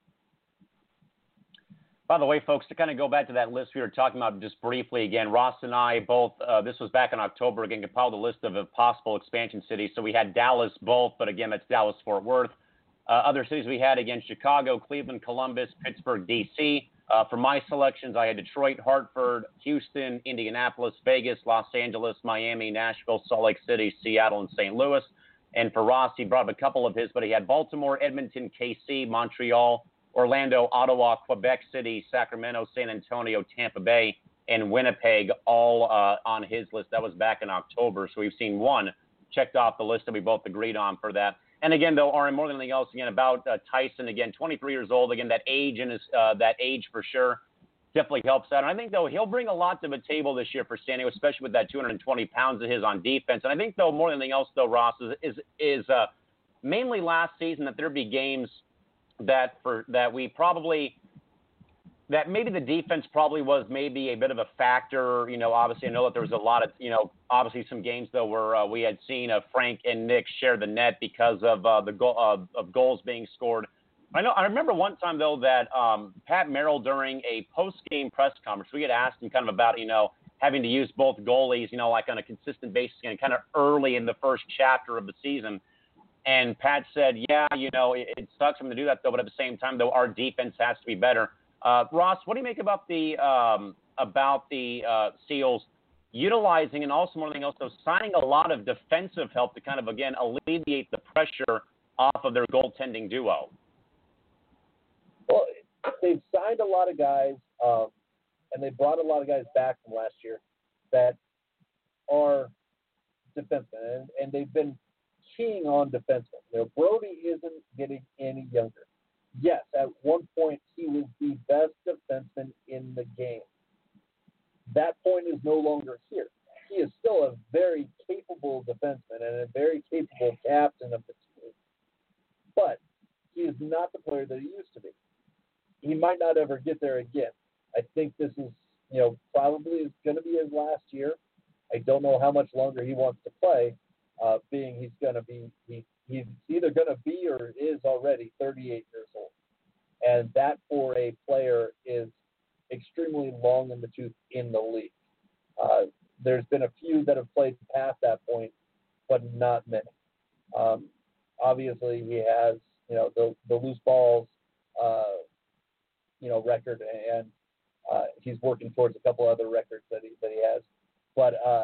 By the way, folks, to kind of go back to that list we were talking about just briefly again, Ross and I both, uh, this was back in October, again, compiled a list of uh, possible expansion cities. So we had Dallas both, but again, that's Dallas-Fort Worth. Uh, other cities we had, again, Chicago, Cleveland, Columbus, Pittsburgh, D C. Uh, for my selections, I had Detroit, Hartford, Houston, Indianapolis, Vegas, Los Angeles, Miami, Nashville, Salt Lake City, Seattle, and Saint Louis. And for Ross, he brought up a couple of his, but he had Baltimore, Edmonton, K C, Montreal, Orlando, Ottawa, Quebec City, Sacramento, San Antonio, Tampa Bay, and Winnipeg all uh, on his list. That was back in October. So we've seen one checked off the list that we both agreed on for that. And again, though, Aaron, more than anything else, again, about uh, Tyson, again, twenty-three years old, again, that age and his, uh, that age for sure definitely helps out. And I think, though, he'll bring a lot to the table this year for San Diego, especially with that two hundred twenty pounds of his on defense. And I think, though, more than anything else, though, Ross, is is, is uh, mainly last season that there'd be games that for that we probably that maybe the defense probably was maybe a bit of a factor. You know, obviously I know that there was a lot of, you know, obviously some games though where uh, we had seen uh, Frank and Nick share the net because of uh, the goal uh, of goals being scored. I know I remember one time though that um, Pat Merrill during a post-game press conference, we had asked him kind of about, you know, having to use both goalies, you know, like on a consistent basis and kind of early in the first chapter of the season. And Pat said, yeah, you know, it, it sucks for him to do that, though, but at the same time, though, our defense has to be better. Uh, Ross, what do you make about the um, about the uh, Seals utilizing and also more than anything else, though, signing a lot of defensive help to kind of, again, alleviate the pressure off of their goaltending duo? Well, they've signed a lot of guys, um, and they brought a lot of guys back from last year that are defensemen, and, and they've been keying on defensemen. You know, Brody isn't getting any younger. Yes, at one point he was the best defenseman in the game. That point is no longer here. He is still a very capable defenseman and a very capable captain of the team. But he is not the player that he used to be. He might not ever get there again. I think this is, you know, probably is going to be his last year. I don't know how much longer he wants to play. Uh, being he's going to be, he, he's either going to be or is already thirty-eight years old. And that for a player is extremely long in the tooth in the league. Uh, there's been a few that have played past that point, but not many. Um, obviously, he has, you know, the, the loose balls, uh, you know, record, and uh, he's working towards a couple other records that he, that he has. But uh,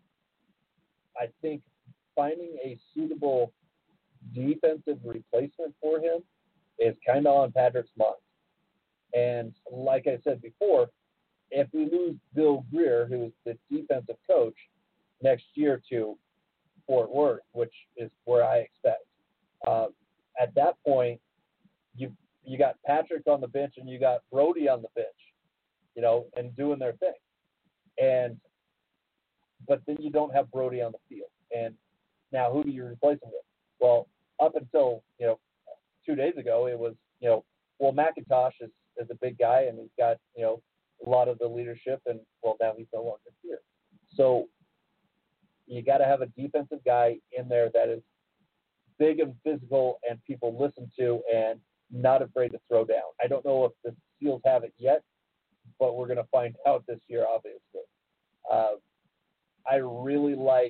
I think finding a suitable defensive replacement for him is kind of on Patrick's mind. And like I said before, if we lose Bill Greer, who's the defensive coach, next year to Fort Worth, which is where I expect, uh, at that point, you you got Patrick on the bench and you got Brody on the bench, you know, and doing their thing. And but then you don't have Brody on the field. And now who do you replace him with? Well, up until, you know, two days ago, it was, you know, well, McIntosh is, is a big guy and he's got, you know, a lot of the leadership, and well, now he's no longer here. So you got to have a defensive guy in there that is big and physical, and people listen to, and not afraid to throw down. I don't know if the Seals have it yet, but we're going to find out this year, obviously. Uh, I really like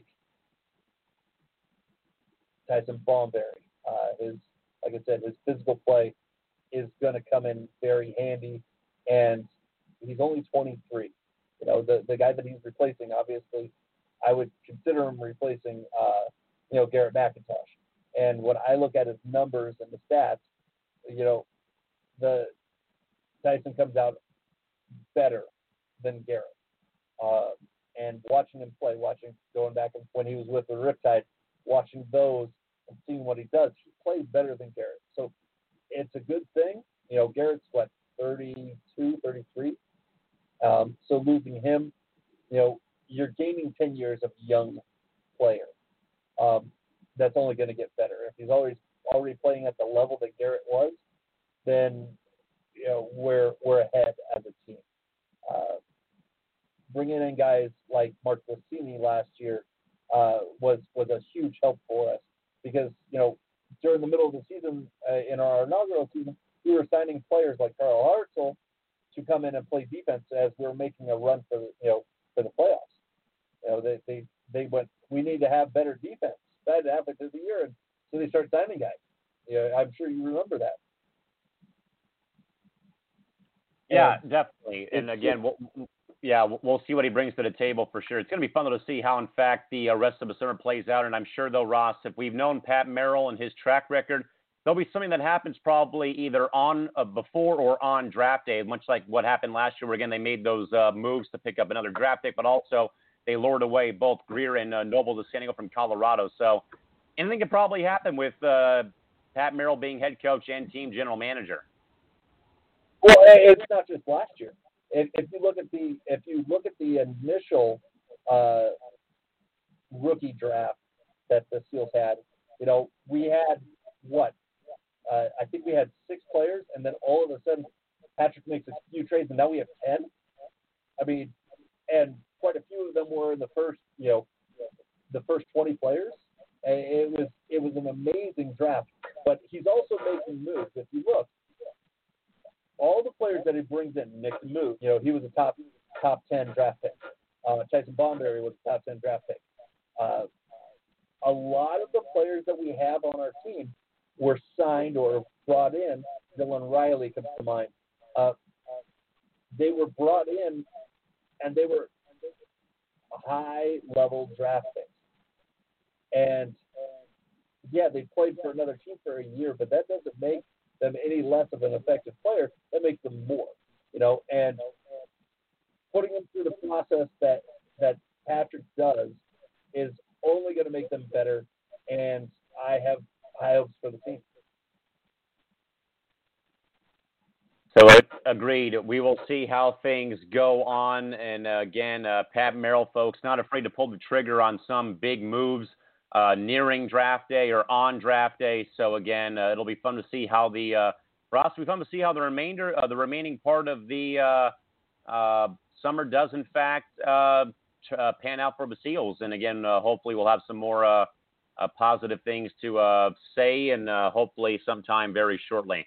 Tyson Bomberry. Uh, his, like I said, his physical play is going to come in very handy, and he's only twenty-three. You know, the the guy that he's replacing, obviously, I would consider him replacing, uh, you know, Garrett McIntosh. And when I look at his numbers and the stats, you know, the Tyson comes out better than Garrett. Uh, and watching him play, watching going back when he was with the Riptide, watching those and seeing what he does, he plays better than Garrett. So it's a good thing. You know, Garrett's what, thirty-two, thirty-three. Um, so losing him, you know, you're gaining ten years of young player. Um, that's only going to get better. If he's always already playing at the level that Garrett was, then you know we're we're ahead as a team. Uh, bringing in guys like Mark Lassini last year uh, was was a huge help for us because you know during the middle of the season uh, in our inaugural season we were signing players like Carl Hartzell to come in and play defense as we were making a run for you know for the playoffs. You know they they, they went we need to have better defense that happened through the year, and so they started signing guys. Yeah, I'm sure you remember that. Yeah, and definitely. And again, we'll, yeah, we'll see what he brings to the table for sure. It's going to be fun to see how, in fact, the rest of the summer plays out. And I'm sure, though, Ross, if we've known Pat Merrill and his track record, there'll be something that happens probably either on uh, before or on draft day, much like what happened last year, where, again, they made those uh, moves to pick up another draft pick, but also they lured away both Greer and uh, Noble to San Diego from Colorado. So anything could probably happen with uh, Pat Merrill being head coach and team general manager. Well, it's not just last year. If, if you look at the if you look at the initial uh, rookie draft that the Seals had, you know, we had what uh, I think we had six players, and then all of a sudden Patrick makes a few trades, and now we have ten. I mean, and quite a few of them were in the first, you know, the first twenty players. And it was it was an amazing draft. But he's also making moves. If you look. All the players that he brings in make the move. You know, he was a top top ten draft pick. Uh, Tyson Bomberry was a top ten draft pick. Uh, a lot of the players that we have on our team were signed or brought in. Dylan Riley comes to mind. Uh, they were brought in, and they were high-level draft picks. And, yeah, they played for another team for a year, but that doesn't make them any less of an effective player. That makes them more, you know, and putting them through the process that, that Patrick does is only going to make them better, and I have high hopes for the team. So agreed. We will see how things go on, and uh, again, uh, Pat Merrill, folks, not afraid to pull the trigger on some big moves Uh, nearing draft day or on draft day. So again, uh, it'll be fun to see how the uh, Ross. It'll be fun to see how the remainder, uh, the remaining part of the uh, uh, summer does in fact uh, uh, pan out for the Seals. And again, uh, hopefully we'll have some more uh, uh, positive things to uh, say, and uh, hopefully sometime very shortly.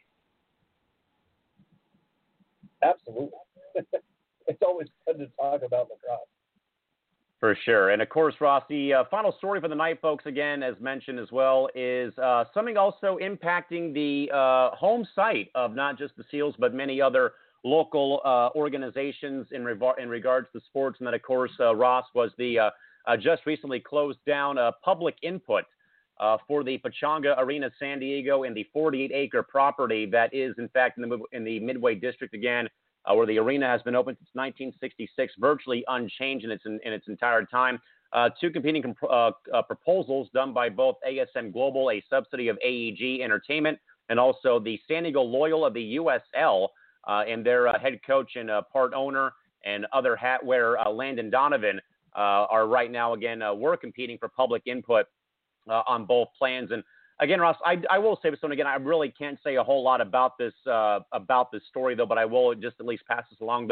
Absolutely, it's always fun to talk about lacrosse. For sure. And, of course, Ross, the uh, final story for the night, folks, again, as mentioned as well, is uh, something also impacting the uh, home site of not just the Seals, but many other local uh, organizations in, revar- in regards to sports. And that, of course, uh, Ross, was the uh, uh, just recently closed down uh, public input uh, for the Pechanga Arena San Diego and the forty-eight acre property that is, in fact, in the, in the Midway District again, Uh, where the arena has been open since nineteen sixty-six, virtually unchanged in its in, in its entire time. Uh, two competing comp- uh, uh, proposals done by both A S M Global, a subsidy of A E G Entertainment, and also the San Diego Loyal of the U S L, uh, and their uh, head coach and uh, part owner and other hat wearer, uh, Landon Donovan, uh, are right now, again, uh, we're competing for public input uh, on both plans. And again, Ross, I, I will say this one again. I really can't say a whole lot about this uh, about this story, though, but I will just at least pass this along, though.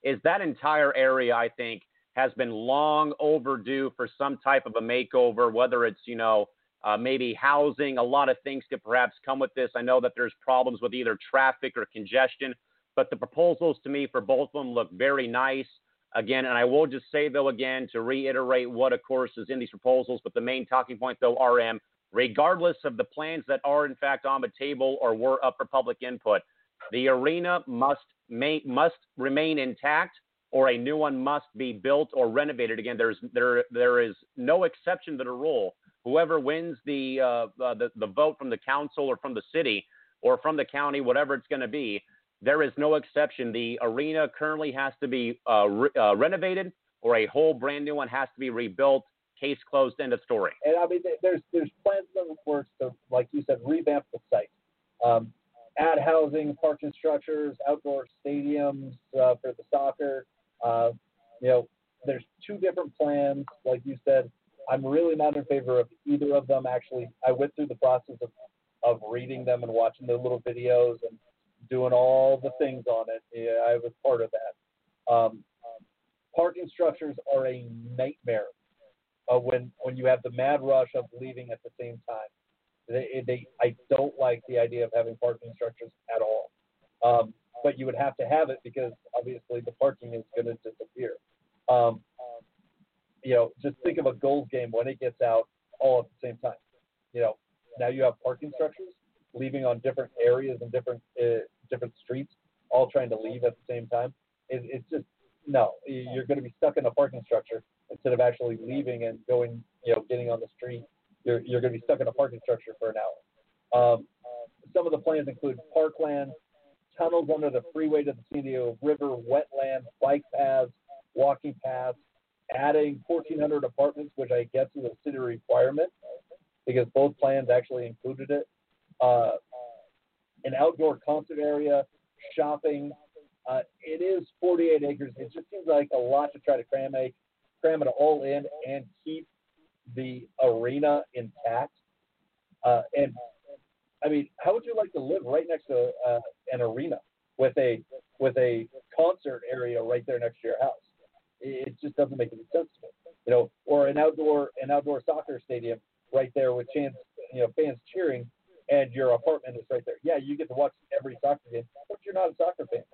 is that entire area, I think, has been long overdue for some type of a makeover, whether it's, you know, uh, maybe housing. A lot of things could perhaps come with this. I know that there's problems with either traffic or congestion, but the proposals to me for both of them look very nice. Again, and I will just say, though, again, to reiterate what, of course, is in these proposals, but the main talking point, though, R M, regardless of the plans that are, in fact, on the table or were up for public input, the arena must may, must remain intact, or a new one must be built or renovated. Again, there's there there is no exception to the rule. Whoever wins the uh, uh, the the vote from the council or from the city or from the county, whatever it's going to be, there is no exception. The arena currently has to be uh, re- uh, renovated, or a whole brand new one has to be rebuilt. Case closed. End of story. And I mean, there's there's plans in the works to, like you said, revamp the site, um, add housing, parking structures, outdoor stadiums uh, for the soccer. Uh, you know, there's two different plans, like you said. I'm really not in favor of either of them. Actually, I went through the process of, of reading them and watching the little videos and doing all the things on it. Yeah, I was part of that. Um, parking structures are a nightmare uh, when when you have the mad rush of leaving at the same time. They, they, I don't like the idea of having parking structures at all. Um, but you would have to have it because obviously the parking is going to disappear. Um, you know, just think of a Goals game when it gets out all at the same time. You know, now you have parking structures leaving on different areas and different uh, different streets, all trying to leave at the same time. It, it's just no. You're going to be stuck in a parking structure instead of actually leaving and going, you know, getting on the street. You're you're going to be stuck in a parking structure for an hour. Um, some of the plans include parkland, tunnels under the freeway to the San Diego River, wetlands, bike paths, walking paths, adding fourteen hundred apartments, which I guess is a city requirement because both plans actually included it. Uh, an outdoor concert area, shopping. Uh, it is forty-eight acres. It just seems like a lot to try to cram, a, cram it all in and keep the arena intact. Uh, and I mean, how would you like to live right next to uh, an arena with a with a concert area right there next to your house? It just doesn't make any sense to me, you know. Or an outdoor an outdoor soccer stadium right there with chants, you know, fans cheering, and your apartment is right there. Yeah, you get to watch every soccer game, but you're not a soccer fan.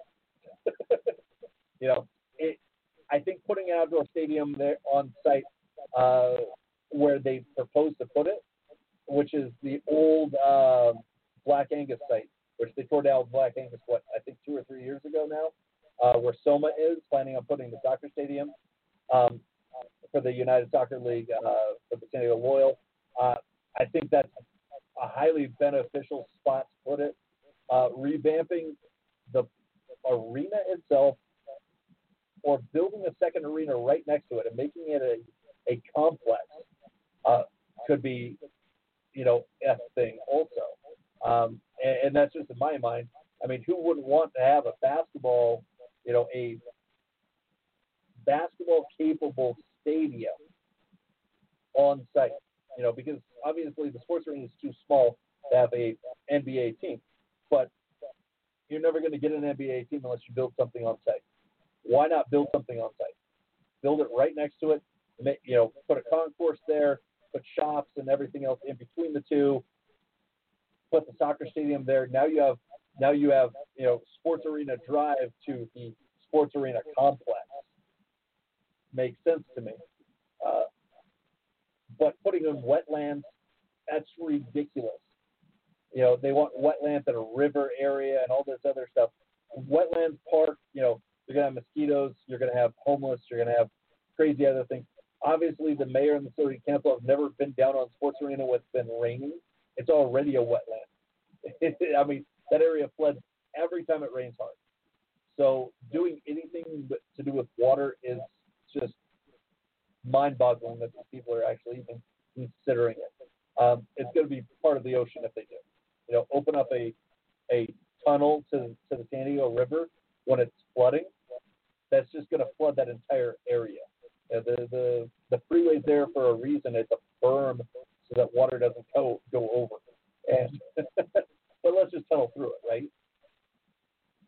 you know, it. I think putting an outdoor stadium there on site uh, where they proposed to put it, which is the old uh, Black Angus site, which they tore down Black Angus, what, I think two or three years ago now, uh, where Soma is planning on putting the soccer stadium um, for the United Soccer League uh, for the San Diego Loyal. Uh, I think that's a highly beneficial spot to put it. Uh, revamping the arena itself or building a second arena right next to it and making it a, a complex uh, could be, you know, a thing also. Um, and, and that's just in my mind. I mean, who wouldn't want to have a basketball, you know, a basketball capable stadium on site? You know, because obviously the sports arena is too small to have a N B A team, but you're never going to get an N B A team unless you build something on site. Why not build something on site? Build it right next to it. You know, put a concourse there, put shops and everything else in between the two. Put the soccer stadium there. Now you have now you have you know sports arena drive to the sports arena complex. Makes sense to me. Uh, but putting in wetlands, that's ridiculous. You know, they want wetlands in a river area and all this other stuff. Wetlands park, you know, you're going to have mosquitoes, you're going to have homeless, you're going to have crazy other things. Obviously, the mayor and the city council have never been down on sports arena when it's been raining. It's already a wetland. I mean, that area floods every time it rains hard. So doing anything to do with water is just mind-boggling that these people are actually even considering it. Um, it's going to be part of the ocean if they do. You know, open up a a tunnel to to the San Diego River when it's flooding. That's just going to flood that entire area. You know, the the the freeway's there for a reason. It's a berm so that water doesn't go go over. And but let's just tunnel through it, right?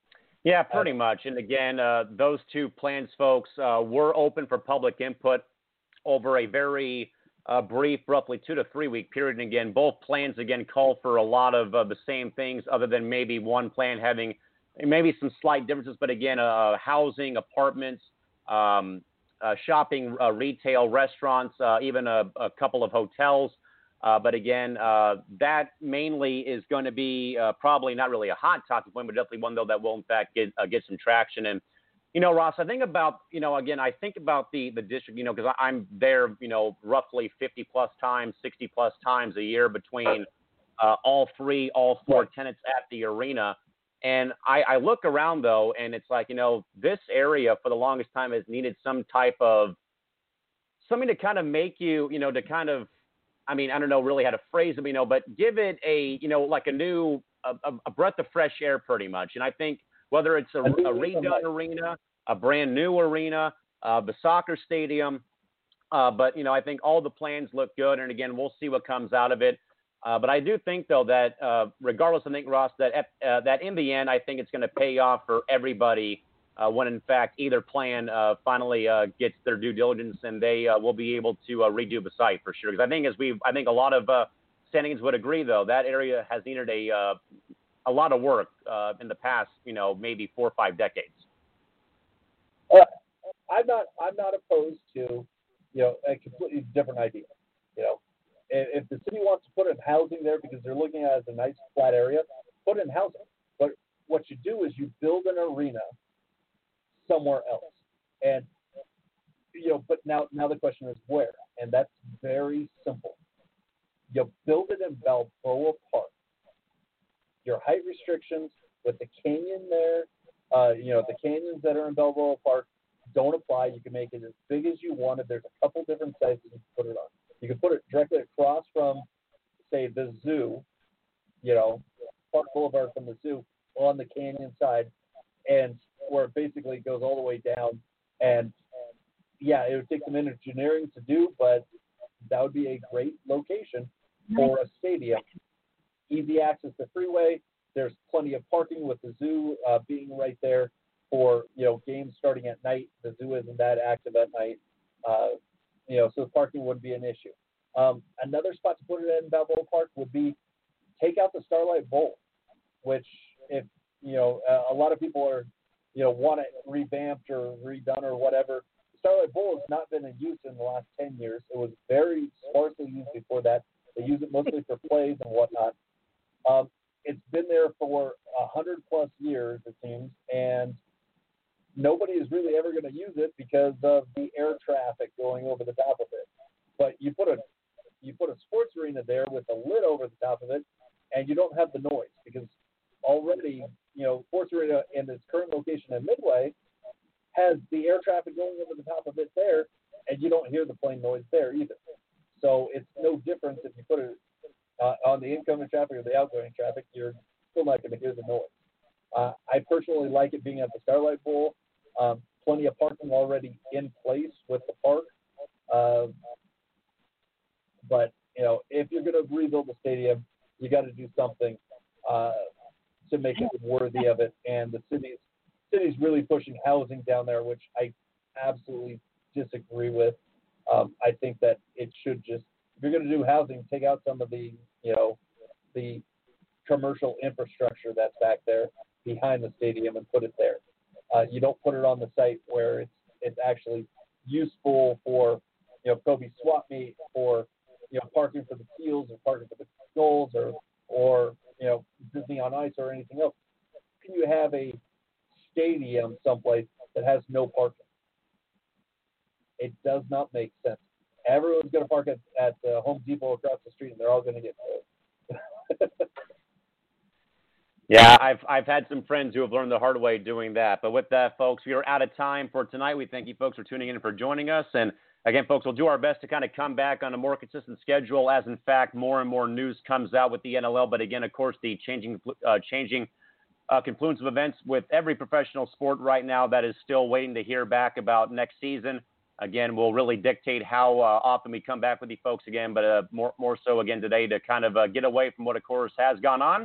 Yeah, pretty much. And again, uh, those two plans, folks, uh, were open for public input over a very uh, brief, roughly two to three week period. And again, both plans again call for a lot of uh, the same things, other than maybe one plan having maybe some slight differences. But again, uh, housing, apartments, um, uh, shopping, uh, retail, restaurants, uh, even a, a couple of hotels. Uh, but again, uh, that mainly is going to be uh, probably not really a hot topic point, but definitely one, though, that will, in fact, get uh, get some traction. And, you know, Ross, I think about, you know, again, I think about the, the district, you know, because I'm there, you know, roughly fifty plus times, sixty plus times a year between uh, all three, all four tenants at the arena. And I, I look around, though, and it's like, you know, this area for the longest time has needed some type of something to kind of make you, you know, to kind of, I mean, I don't know really how to phrase it, you know, but give it a, you know, like a new, a, a breath of fresh air pretty much. And I think whether it's a, a redone arena, a brand new arena, uh, the soccer stadium, uh, but, you know, I think all the plans look good. And again, we'll see what comes out of it. Uh, but I do think, though, that uh, regardless, I think, Ross, that, uh, that in the end, I think it's going to pay off for everybody Uh, when in fact either plan uh, finally uh, gets their due diligence, and they uh, will be able to uh, redo the site for sure. Because I think, as we, I think a lot of uh, standings would agree, though, that area has needed a uh, a lot of work uh, in the past, you know, maybe four or five decades. Uh, I'm not, I'm not opposed to, you know, a completely different idea. You know, if, if the city wants to put in housing there because they're looking at it as a nice flat area, put in housing. But what you do is you build an arena somewhere else. And, you know, but now, now the question is where? And that's very simple. You build it in Balboa Park. Your height restrictions with the canyon there, uh, you know, the canyons that are in Balboa Park don't apply. You can make it as big as you wanted. There's a couple different sites that you can put it on. You can put it directly across from, say, the zoo, you know, Park Boulevard from the zoo on the canyon side, and where it basically goes all the way down. And yeah, it would take some engineering to do, but that would be a great location for a stadium. Easy access to freeway. There's plenty of parking with the zoo uh, being right there for, you know, games starting at night. The zoo isn't that active at night, uh, you know, so parking wouldn't be an issue. Um, another spot to put it in Balboa Park would be take out the Starlight Bowl, which if, you know, uh, a lot of people are, you know, want it revamped or redone or whatever. Starlight Bowl has not been in use in the last ten years. It was very sparsely used before that. They use it mostly for plays and whatnot. Um, it's been there for a hundred plus years, it seems, and nobody is really ever going to use it because of the air traffic going over the top of it. But you put a you put a sports arena there with a lid over the top of it, and you don't have the noise because already, you know, sports arena in its current location in Midway has the air traffic going over the top of it there, and you don't hear the plane noise there either. So it's no difference if you put it uh, on the incoming traffic or the outgoing traffic. You're still not going to hear the noise. Uh, I personally like it being at the Starlight Bowl. Um, plenty of parking already in place with the park. Uh, but, you know, if you're going to rebuild the stadium, you got to do something uh, to make it worthy of it. And the city's city's really pushing housing down there, which I absolutely disagree with. Um, I think that it should just, if you're going to do housing, take out some of the, you know, the commercial infrastructure that's back there behind the stadium and put it there. Uh, you don't put it on the site where it's it's actually useful for, you know, Kobe swap meet, or, you know, parking for the Seals or parking for the Goals, or or you know, Disney on Ice or anything else. Can you have a stadium someplace that has no parking? It does not make sense. Everyone's going to park at, at uh, Home Depot across the street, and they're all going to get paid. Yeah, I've I've had some friends who have learned the hard way doing that. But with that, folks, we are out of time for tonight. We thank you, folks, for tuning in and for joining us. And again, folks, we'll do our best to kind of come back on a more consistent schedule as, in fact, more and more news comes out with the N L L. But again, of course, the changing uh, changing uh, confluence of events with every professional sport right now that is still waiting to hear back about next season. Again, will really dictate how uh, often we come back with you folks again, but uh, more more so again today to kind of uh, get away from what, of course, has gone on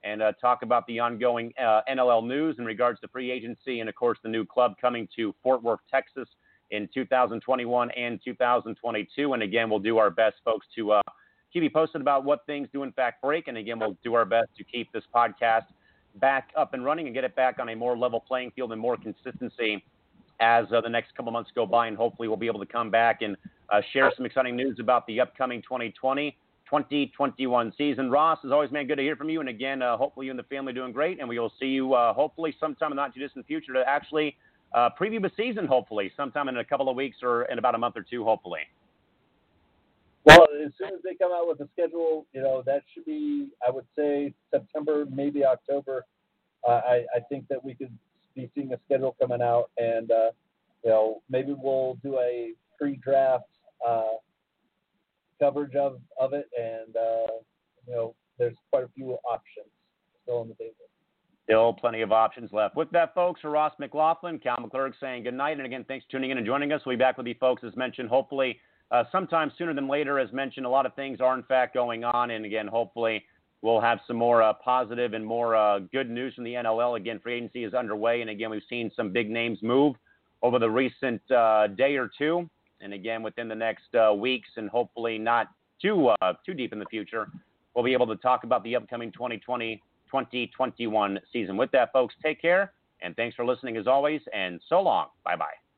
and uh, talk about the ongoing uh, N L L news in regards to free agency and, of course, the new club coming to Fort Worth, Texas in two thousand twenty-one and two thousand twenty-two. And, again, we'll do our best, folks, to uh, keep you posted about what things do, in fact, break. And, again, we'll do our best to keep this podcast back up and running and get it back on a more level playing field and more consistency as uh, the next couple months go by. And hopefully we'll be able to come back and uh, share some exciting news about the upcoming twenty twenty twenty twenty-one season. Ross, as always, man, good to hear from you. And again, uh, hopefully you and the family are doing great. And we will see you uh, hopefully sometime in the not too distant future to actually uh, preview the season, hopefully sometime in a couple of weeks or in about a month or two, hopefully. Well, as soon as they come out with a schedule, you know, that should be, I would say, September, maybe October. Uh, I, I think that we could be seeing a schedule coming out, and, uh, you know, maybe we'll do a pre-draft uh, coverage of, of it, and, uh, you know, there's quite a few options still on the table. Still plenty of options left. With that, folks, for Ross McLaughlin, Cal McClurg saying good night. And again, thanks for tuning in and joining us. We'll be back with you folks, as mentioned, hopefully uh, sometime sooner than later. As mentioned, a lot of things are, in fact, going on. And again, hopefully we'll have some more uh, positive and more uh, good news from the N L L. Again, free agency is underway. And again, we've seen some big names move over the recent uh, day or two. And again, within the next uh, weeks, and hopefully not too uh, too deep in the future, we'll be able to talk about the upcoming twenty twenty twenty twenty-one season. With that, folks, take care, and thanks for listening as always, and so long. Bye-bye.